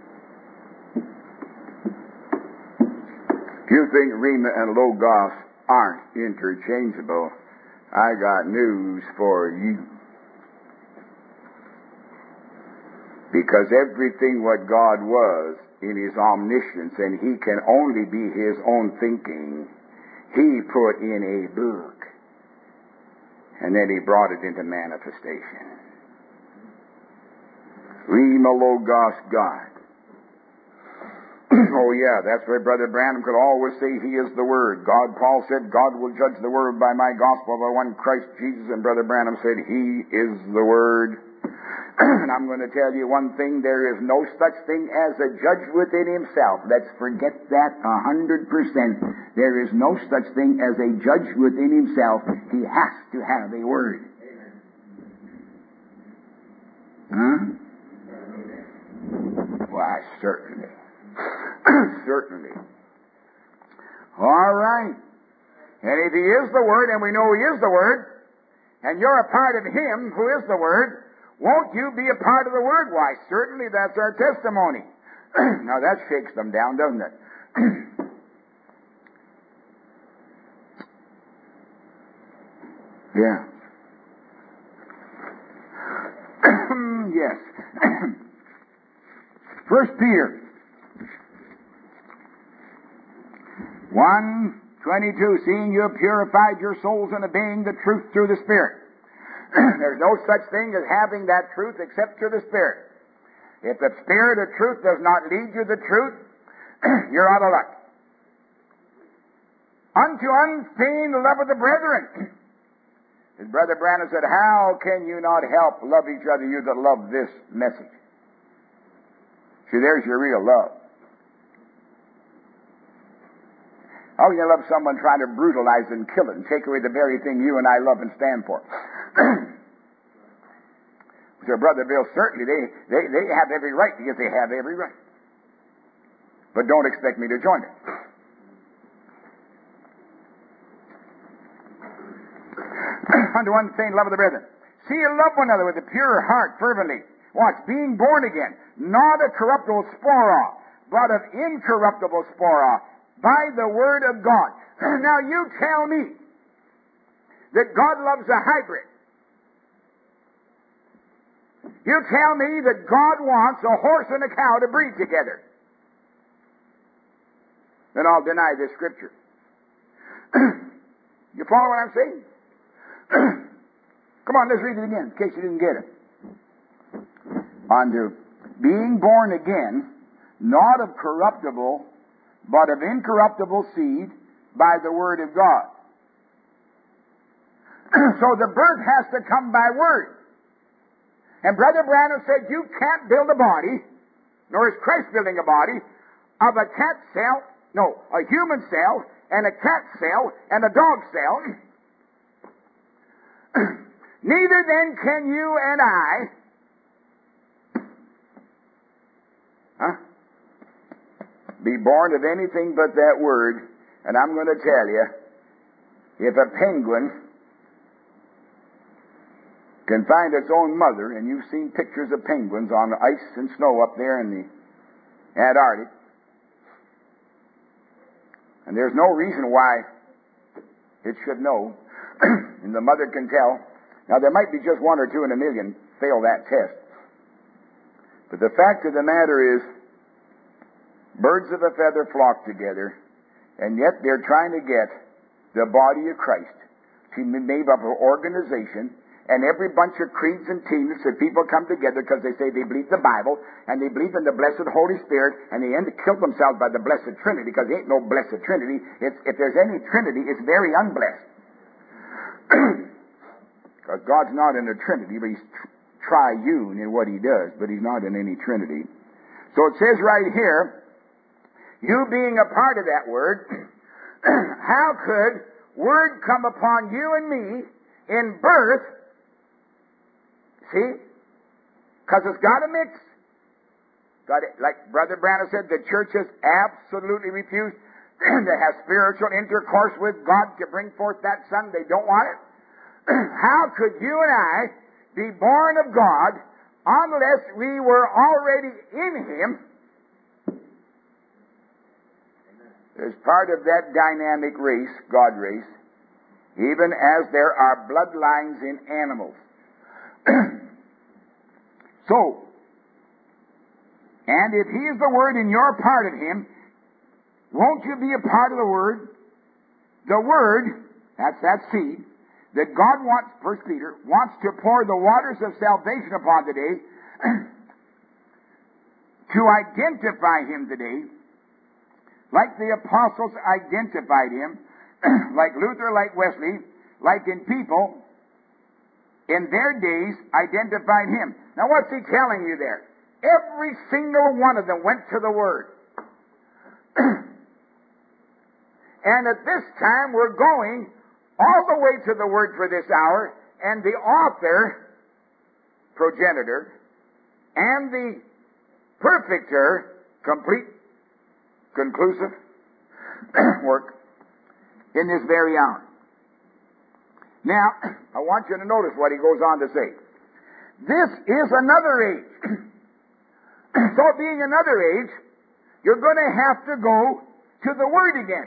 If you think Rhema and Logos aren't interchangeable, I got news for you. Because everything what God was in His omniscience, and He can only be His own thinking, He put in a book. And then He brought it into manifestation. Rhema Logos God. Oh yeah, that's why Brother Branham could always say He is the Word. God, Paul said, God will judge the world by my gospel, by one Christ Jesus. And Brother Branham said, He is the Word. And I'm going to tell you one thing, there is no such thing as a judge within himself. Let's forget that a hundred percent. There is no such thing as a judge within himself. He has to have a word. Huh? Why, certainly. Certainly. All right. And if He is the Word, and we know He is the Word, and you're a part of Him who is the Word, won't you be a part of the Word? Why, certainly that's our testimony. Now that shakes them down, doesn't it? Yeah. Yes. First Peter one twenty-two, seeing you have purified your souls in obeying the truth through the Spirit. There's no such thing as having that truth except through the Spirit. If the Spirit of truth does not lead you to the truth, you're out of luck. Unto unfeigned love of the brethren. His Brother Branham said, how can you not help love each other, you that love this message? See, there's your real love. How can you love someone trying to brutalize and kill it and take away the very thing you and I love and stand for? So, Brother Bill, certainly they, they, they have every right because they have every right. But don't expect me to join it. Unto unfeigned love of the brethren. See you love one another with a pure heart fervently. Watch, being born again, not of corruptible spora, but of incorruptible spora, by the word of God. Now you tell me that God loves a hybrid. You tell me that God wants a horse and a cow to breed together. Then I'll deny this scripture. You follow what I'm saying? Come on, let's read it again in case you didn't get it. Unto being born again, not of corruptible, but of incorruptible seed, by the word of God. So the birth has to come by word. And Brother Branham said you can't build a body, nor is Christ building a body, of a cat cell, no, a human cell, and a cat cell, and a dog cell. Neither then can you and I, huh, be born of anything but that word. And I'm going to tell you, if a penguin can find its own mother, and you've seen pictures of penguins on ice and snow up there in the Antarctic, and there's no reason why it should know, and the mother can tell. Now, there might be just one or two in a million fail that test. But the fact of the matter is, birds of a feather flock together, and yet they're trying to get the body of Christ to be made up of an organization, and every bunch of creeds and teams that people come together because they say they believe the Bible, and they believe in the blessed Holy Spirit, and they end up kill themselves by the blessed Trinity, because there ain't no blessed Trinity. It's, if there's any Trinity, it's very unblessed. Because God's not in a Trinity, but He's triune in what He does, but He's not in any Trinity. So it says right here, you being a part of that Word, how could Word come upon you and me in birth? See? Because it's got to mix. Got it. Like Brother Branham said, the church has absolutely refused to have spiritual intercourse with God to bring forth that Son. They don't want it. How could you and I be born of God unless we were already in Him? is part of that dynamic race, God race, even as there are bloodlines in animals. So, and if He is the Word and you're part of Him, won't you be a part of the Word? The Word, that's that seed, that God wants, First Peter, wants to pour the waters of salvation upon today, to identify Him today, like the apostles identified Him, like Luther, like Wesley, like in people, in their days, identified Him. Now what's he telling you there? Every single one of them went to the Word. And at this time, we're going all the way to the Word for this hour, and the author, progenitor, and the perfecter, complete, conclusive work in this very hour. Now, I want you to notice what he goes on to say. This is another age. So being another age, you're going to have to go to the Word again.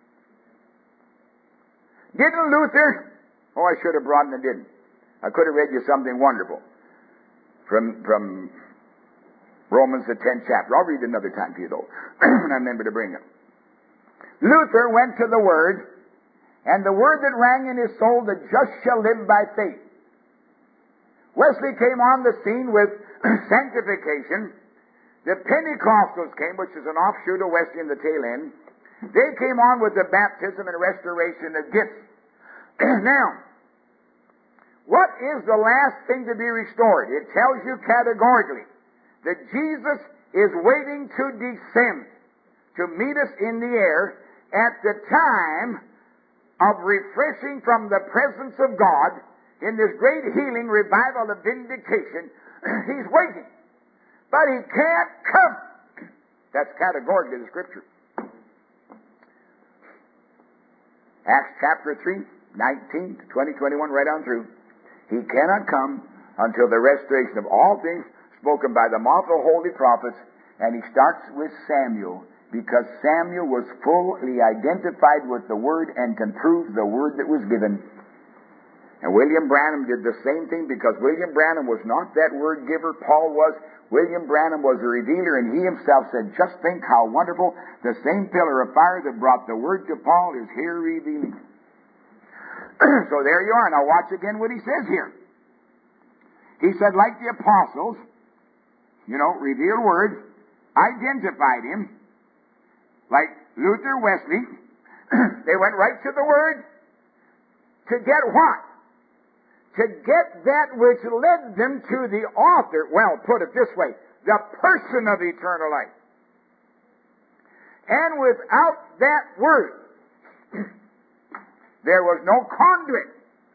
Didn't Luther? Oh, I should have brought it and didn't. I could have read you something wonderful from from Romans the tenth chapter. I'll read it another time to you though, when I remember to bring it. Luther went to the Word, and the word that rang in his soul, the just shall live by faith. Wesley came on the scene with sanctification. The Pentecostals came, which is an offshoot of Wesley in the tail end. They came on with the baptism and restoration of gifts. Now, what is the last thing to be restored? It tells you categorically that Jesus is waiting to descend to meet us in the air at the time of refreshing from the presence of God in this great healing revival of vindication. He's waiting. But He can't come. That's categorically the Scripture. Acts chapter three, nineteen to twenty, twenty-one, right on through. He cannot come until the restoration of all things spoken by the mouth of the holy prophets. And he starts with Samuel, because Samuel was fully identified with the Word and can prove the Word that was given. And William Branham did the same thing, because William Branham was not that Word giver. Paul was. William Branham was a revealer, and he himself said, just think how wonderful the same pillar of fire that brought the Word to Paul is here revealing. So there you are. Now watch again what he says here. He said, like the apostles, you know, revealed Word, identified Him, like Luther, Wesley, they went right to the Word to get what? To get that which led them to the author, well, put it this way, the person of eternal life. And without that Word, there was no conduit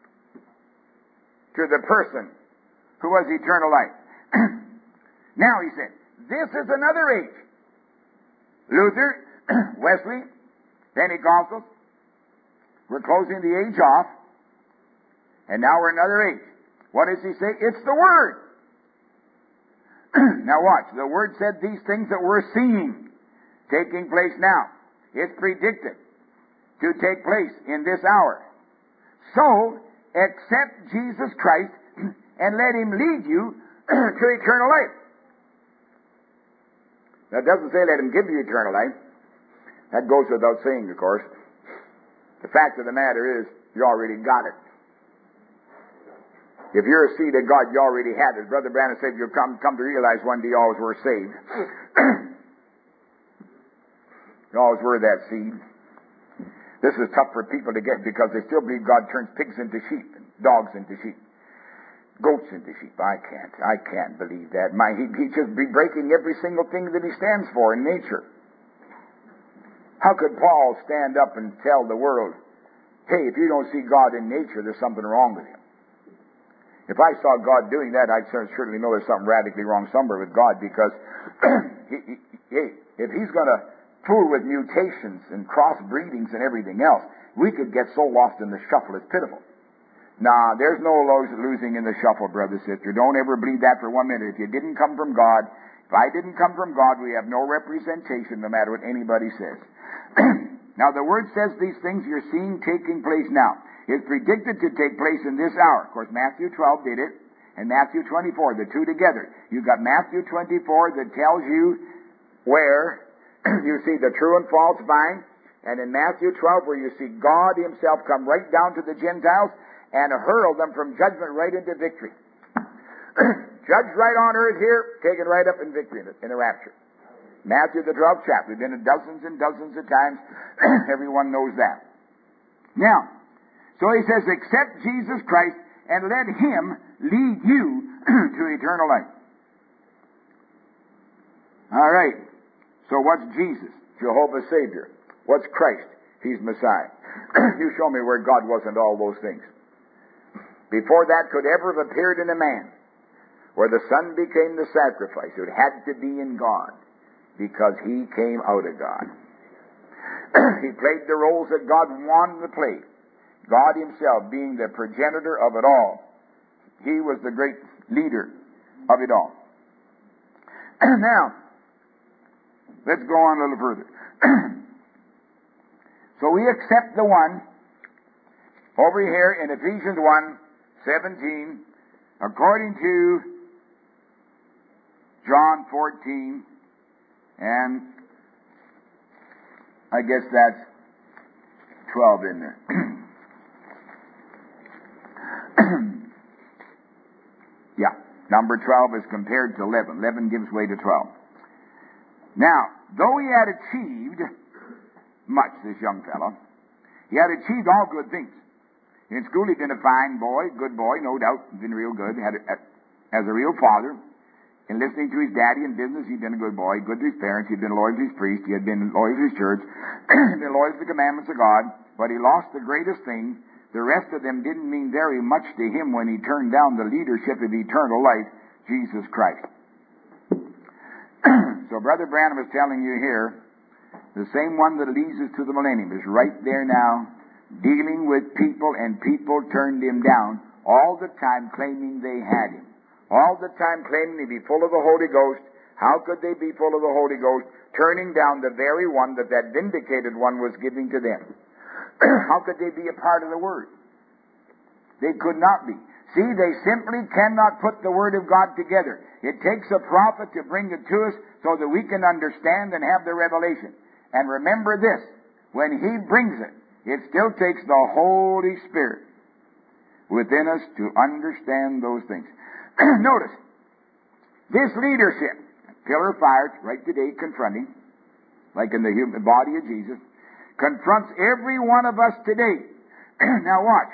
to the person who was eternal life. Now, he said, this is another age. Luther, Wesley, Pentecostals, we're closing the age off. And now we're another age. What does he say? It's the Word. Now watch. The Word said these things that we're seeing taking place now. It's predicted to take place in this hour. So, accept Jesus Christ and let Him lead you to eternal life. That doesn't say let Him give you eternal life. That goes without saying, of course. The fact of the matter is, you already got it. If you're a seed of God, you already have it. Brother Branham said you'll come, come to realize one day you always were saved. You always were that seed. This is tough for people to get because they still believe God turns pigs into sheep and dogs into sheep. Goats into sheep. I can't. I can't believe that. My, he, he'd just be breaking every single thing that he stands for in nature. How could Paul stand up and tell the world, hey, if you don't see God in nature, there's something wrong with Him? If I saw God doing that, I'd certainly know there's something radically wrong somewhere with God, because he, he, hey, if He's going to fool with mutations and crossbreedings and everything else, we could get so lost in the shuffle, it's pitiful. Nah, there's no losing in the shuffle, brother, sister. Don't ever believe that for one minute. If you didn't come from God, if I didn't come from God, we have no representation no matter what anybody says. Now the Word says these things you're seeing taking place now. It's predicted to take place in this hour. Of course, Matthew twelve did it, and Matthew twenty-four, the two together. You've got Matthew twenty-four that tells you where you see the true and false vine, and in Matthew twelve where you see God Himself come right down to the Gentiles and hurl them from judgment right into victory. Judged right on earth here, taken right up in victory in the, in the rapture. Matthew the twelfth chapter. We've been it dozens and dozens of times. Everyone knows that. Now, so he says, accept Jesus Christ and let Him lead you to eternal life. All right. So what's Jesus? Jehovah's Savior. What's Christ? He's Messiah. You show me where God wasn't all those things. Before that could ever have appeared in a man, where the Son became the sacrifice, it had to be in God, because He came out of God. He played the roles that God wanted to play. God Himself being the progenitor of it all. He was the great leader of it all. Now, let's go on a little further. So we accept the one over here in Ephesians one seventeen, according to John fourteen, and I guess that's twelve in there. Yeah, number twelve is compared to eleven. eleven gives way to twelve. Now, though he had achieved much, this young fellow, he had achieved all good things. In school he'd been a fine boy, good boy, no doubt, been real good, had a, as a real father. In listening to his daddy in business, he'd been a good boy, good to his parents, he'd been loyal to his priest, he had been loyal to his church, he'd been loyal to the commandments of God, but he lost the greatest thing. The rest of them didn't mean very much to him when he turned down the leadership of eternal life, Jesus Christ. So Brother Branham is telling you here, the same one that leads us to the millennium is right there now, dealing with people, and people turned him down, all the time claiming they had him. All the time claiming to be full of the Holy Ghost. How could they be full of the Holy Ghost, turning down the very one that that vindicated one was giving to them? How could they be a part of the Word? They could not be. See, they simply cannot put the Word of God together. It takes a prophet to bring it to us so that we can understand and have the revelation. And remember this, when He brings it, it still takes the Holy Spirit within us to understand those things. Notice, this leadership, pillar of fire, right today, confronting, like in the human body of Jesus, confronts every one of us today. Now watch.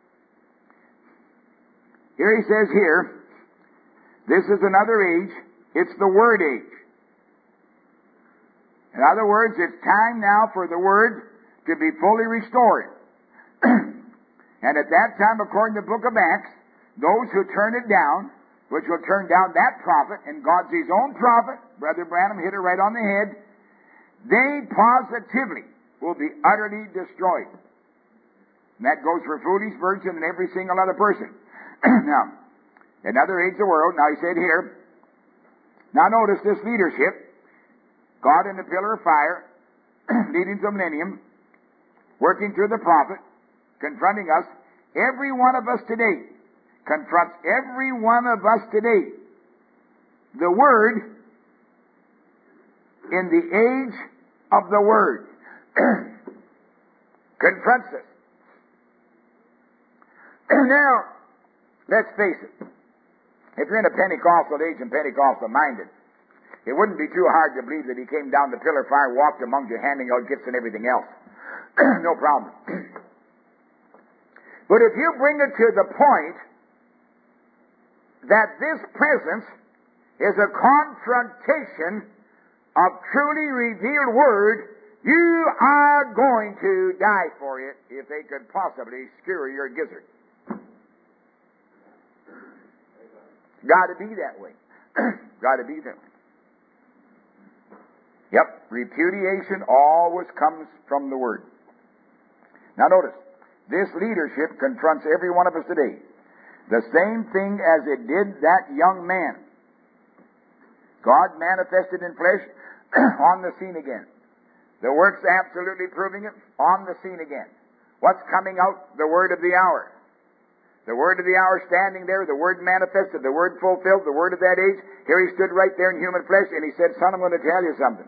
Here he says here, this is another age. It's the Word age. In other words, it's time now for the Word to be fully restored. And at that time, according to the book of Acts, those who turn it down, which will turn down that prophet, and God's His own prophet, Brother Branham hit it right on the head, they positively will be utterly destroyed. And that goes for foolish virgin and every single other person. Now, another age of the world, now he said here, now notice this leadership, God in the pillar of fire, leading to the millennium, working through the prophet, confronting us. Every one of us today confronts every one of us today. The Word in the age of the Word confronts us. Now, let's face it. If you're in a Pentecostal age and Pentecostal minded, it wouldn't be too hard to believe that He came down the pillar of fire, walked among you, handing out gifts and everything else. No problem. But if you bring it to the point that this presence is a confrontation of truly revealed Word, you are going to die for it if they could possibly skewer your gizzard. Got to be that way. Got to be that way. Yep, repudiation always comes from the Word. Now notice, this leadership confronts every one of us today. The same thing as it did that young man. God manifested in flesh on the scene again. The work's absolutely proving it. On the scene again. What's coming out? The word of the hour. The word of the hour standing there, the word manifested, the word fulfilled, the word of that age. Here he stood right there in human flesh, and he said, Son, I'm going to tell you something.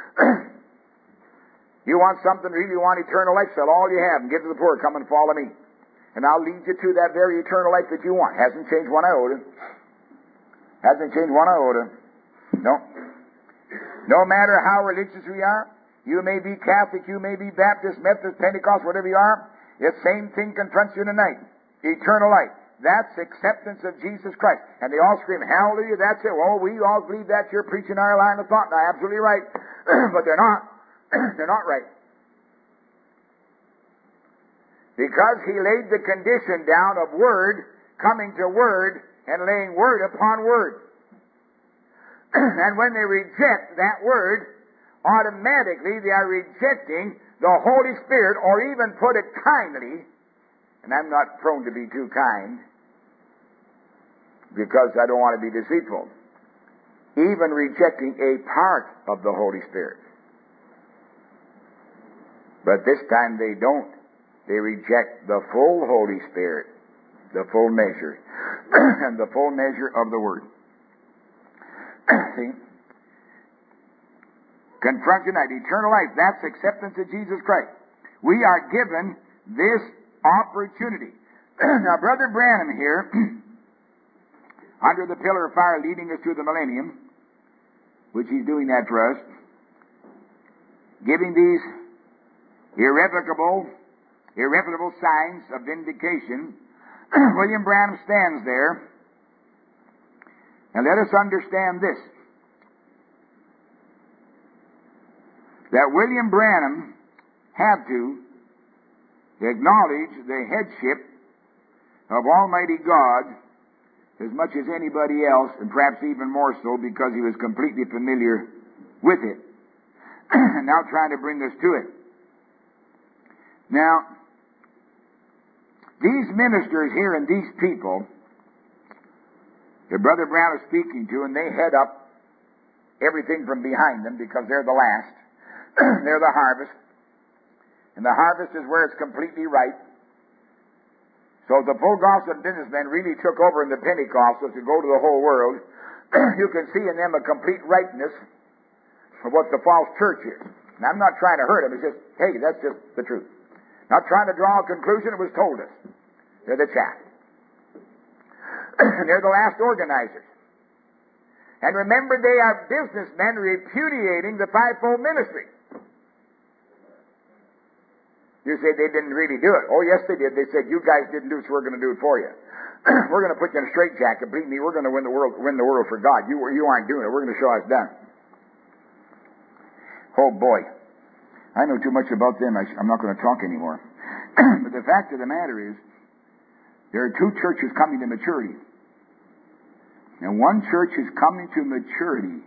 You want something real, you want eternal life, sell all you have and give to the poor, come and follow me. And I'll lead you to that very eternal life that you want. Hasn't changed one iota. Hasn't changed one iota. No. No matter how religious we are, you may be Catholic, you may be Baptist, Methodist, Pentecost, whatever you are, the same thing confronts you tonight. Eternal life. That's acceptance of Jesus Christ. And they all scream, hallelujah, that's it. Oh, we all believe that. You're preaching our line of thought. Now, absolutely right. But they're not. They're not right. Because he laid the condition down of word coming to word and laying word upon word. And when they reject that word, automatically they are rejecting the Holy Spirit, or even put it kindly, and I'm not prone to be too kind because I don't want to be deceitful, even rejecting a part of the Holy Spirit. But this time they don't. They reject the full Holy Spirit, the full measure, and the full measure of the Word. See? Confront tonight. Eternal life. That's acceptance of Jesus Christ. We are given this opportunity. Now, Brother Branham here, under the pillar of fire leading us to the millennium, which he's doing that for us, giving these irrevocable, irrevocable signs of vindication, William Branham stands there, and let us understand this, that William Branham had to acknowledge the headship of Almighty God as much as anybody else, and perhaps even more so because he was completely familiar with it. And now trying to bring us to it. Now, these ministers here and these people that Brother Brown is speaking to, and they head up everything from behind them because they're the last. They're the harvest. And the harvest is where it's completely ripe. So if the full gospel businessmen really took over in the Pentecostals to go to the whole world, you can see in them a complete ripeness of what the false church is. And I'm not trying to hurt them. It's just, hey, that's just the truth. Not trying to draw a conclusion. It was told us. They're the chaff. And they're the last organizers. And remember, they are businessmen repudiating the fivefold ministry. You say they didn't really do it. Oh, yes, they did. They said, you guys didn't do it, so we're going to do it for you. We're going to put you in a straitjacket. Believe me, we're going to win the world, win the world for God. You, you aren't doing it. We're going to show us done. Oh, boy. I know too much about them. I, I'm not going to talk anymore. But the fact of the matter is, there are two churches coming to maturity. And one church is coming to maturity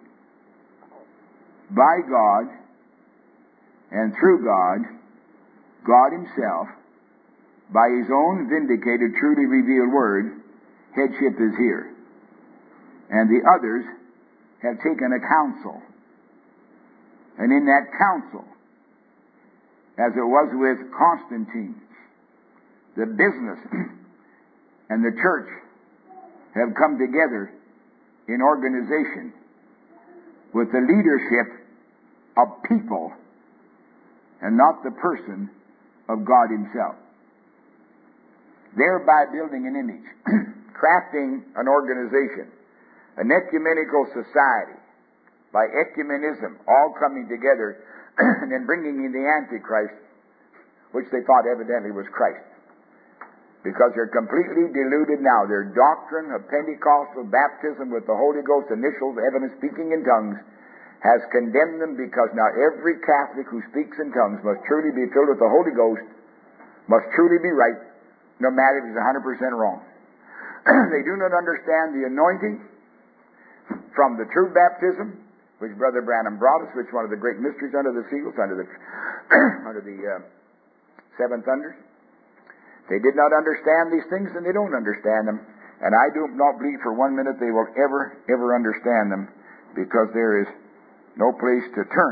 by God and through God, God Himself, by His own vindicated, truly revealed Word. Headship is here. And the others have taken a counsel. And in that counsel, as it was with Constantine, the business and the church have come together in organization with the leadership of people and not the person of God Himself. Thereby building an image, crafting an organization, an ecumenical society, by ecumenism, all coming together and then bringing in the Antichrist, which they thought evidently was Christ. Because they're completely deluded now. Their doctrine of Pentecostal baptism with the Holy Ghost, initials, evidence, speaking in tongues, has condemned them, because now every Catholic who speaks in tongues must truly be filled with the Holy Ghost, must truly be right, no matter if he's one hundred percent wrong. They do not understand the anointing from the true baptism, which Brother Branham brought us, which is one of the great mysteries under the seals, under the under the uh, seven thunders. They did not understand these things, and they don't understand them. And I do not believe for one minute they will ever, ever understand them, because there is no place to turn.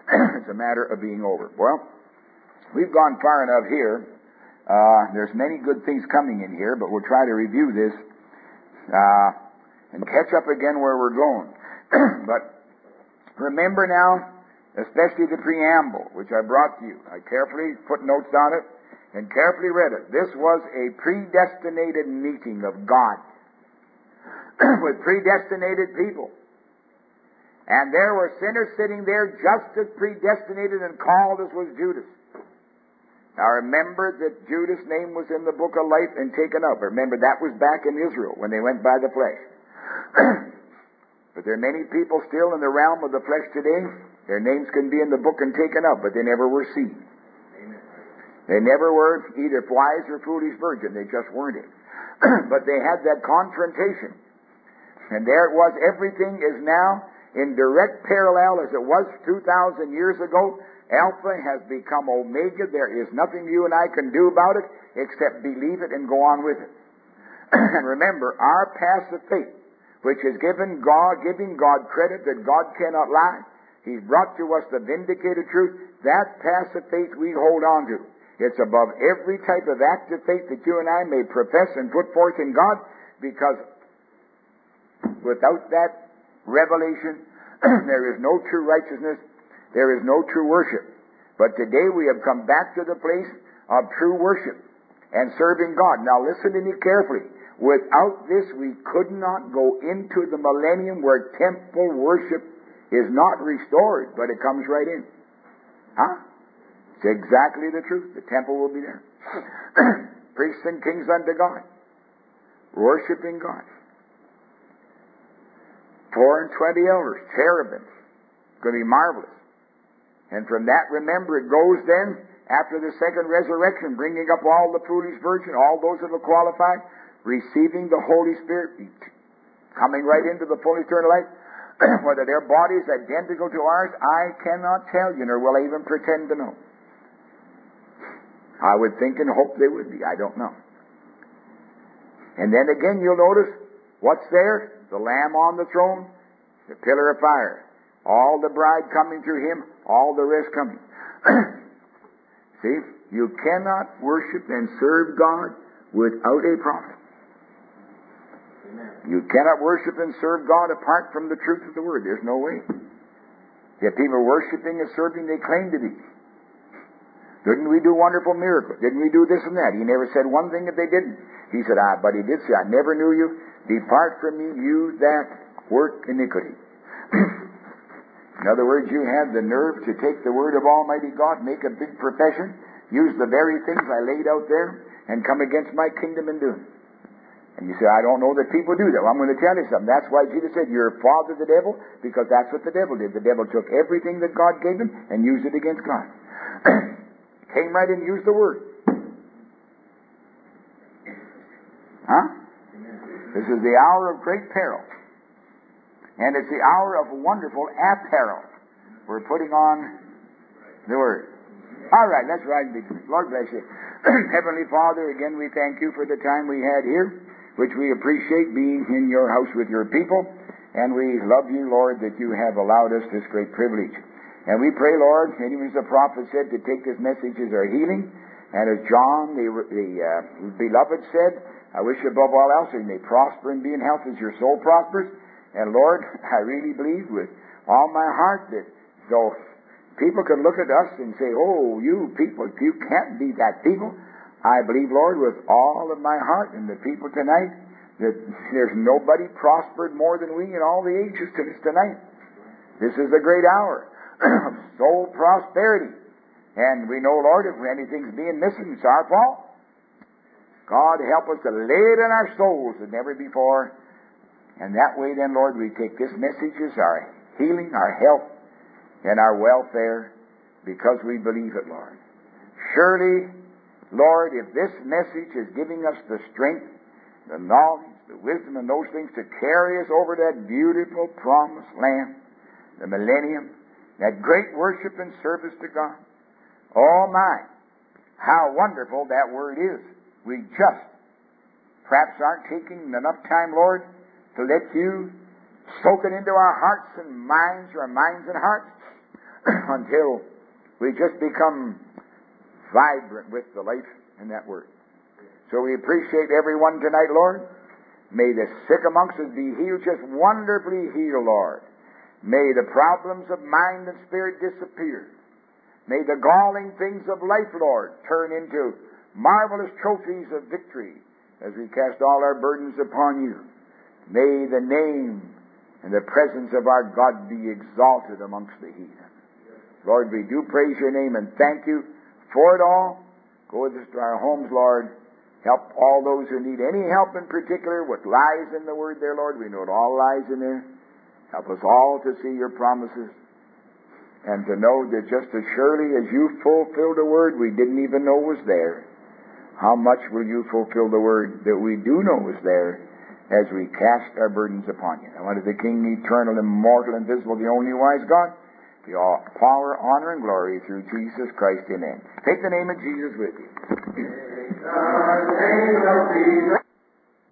It's a matter of being over. Well, we've gone far enough here. Uh, there's many good things coming in here, but we'll try to review this uh, and catch up again where we're going. But remember now, especially the preamble, which I brought to you. I carefully put notes on it and carefully read it. This was a predestinated meeting of God with predestinated people. And there were sinners sitting there just as predestinated and called as was Judas. Now remember that Judas' name was in the book of life and taken up. Remember, that was back in Israel when they went by the flesh. But there are many people still in the realm of the flesh today. Their names can be in the book and taken up, but they never were seen. Amen. They never were either wise or foolish virgin. They just weren't it. But they had that confrontation. And there it was. Everything is now in direct parallel as it was two thousand years ago. Alpha has become Omega. There is nothing you and I can do about it except believe it and go on with it. And remember, our passive faith, which is given God, giving God credit that God cannot lie. He's brought to us the vindicated truth. That passive faith we hold on to. It's above every type of active faith that you and I may profess and put forth in God, because without that revelation, there is no true righteousness. There is no true worship. But today we have come back to the place of true worship and serving God. Now listen to me carefully. Without this, we could not go into the millennium where temple worship is not restored, but it comes right in. Huh? It's exactly the truth. The temple will be there. Priests and kings unto God. Worshipping God. Four and twenty elders, cherubim. It's going to be marvelous. And from that, remember, it goes then, after the second resurrection, bringing up all the foolish virgin, all those that will qualify, receiving the Holy Spirit, coming right into the full eternal life. Whether their body is identical to ours, I cannot tell you, nor will I even pretend to know. I would think and hope they would be. I don't know. And then again, you'll notice, what's there? The Lamb on the throne, the pillar of fire. All the bride coming through him, all the rest coming. See, you cannot worship and serve God without a prophet. Amen. You cannot worship and serve God apart from the truth of the Word. There's no way. Yet people worshiping and serving they claim to be. Didn't we do wonderful miracles? Didn't we do this and that? He never said one thing that they didn't. He said, ah, but he did say, I never knew you. Depart from me, you that work iniquity. In other words, you had the nerve to take the word of Almighty God, make a big profession, use the very things I laid out there, and come against my kingdom and do it. And you say, I don't know that people do that. Well, I'm going to tell you something. That's why Jesus said, you're a father of the devil, because that's what the devil did. The devil took everything that God gave him and used it against God. Came right in and used the word. Huh? This is the hour of great peril. And it's the hour of wonderful apparel. We're putting on the Word. All right, let's rise and be good. Lord bless you. Heavenly Father, again we thank you for the time we had here, which we appreciate being in your house with your people. And we love you, Lord, that you have allowed us this great privilege. And we pray, Lord, even as the prophet said, to take this message as our healing. And as John, the, the uh, beloved, said, I wish above all else that you may prosper and be in health as your soul prospers. And Lord, I really believe with all my heart that though people could look at us and say, oh, you people, you can't be that people. I believe, Lord, with all of my heart and the people tonight, that there's nobody prospered more than we in all the ages to this tonight. This is a great hour of soul prosperity. And we know, Lord, if anything's being missing, it's our fault. God help us to lay it in our souls as never before. And that way then, Lord, we take this message as our healing, our health, and our welfare because we believe it, Lord. Surely, Lord, if this message is giving us the strength, the knowledge, the wisdom, and those things to carry us over that beautiful promised land, the millennium, that great worship and service to God, oh my, how wonderful that word is. We just perhaps aren't taking enough time, Lord, to let you soak it into our hearts and minds, or our minds and hearts, until we just become vibrant with the life in that Word. So we appreciate everyone tonight, Lord. May the sick amongst us be healed, just wonderfully healed, Lord. May the problems of mind and spirit disappear. May the galling things of life, Lord, turn into marvelous trophies of victory as we cast all our burdens upon you. May the name and the presence of our God be exalted amongst the heathen. Lord, we do praise your name and thank you for it all. Go with us to our homes, Lord. Help all those who need any help in particular. What lies in the Word there, Lord? We know it all lies in there. Help us all to see your promises and to know that just as surely as you fulfilled a word we didn't even know was there, how much will you fulfill the word that we do know is there as we cast our burdens upon you. Now unto the King, eternal, immortal, invisible, the only wise God, be all power, honor, and glory through Jesus Christ. Amen. Take the name of Jesus with you.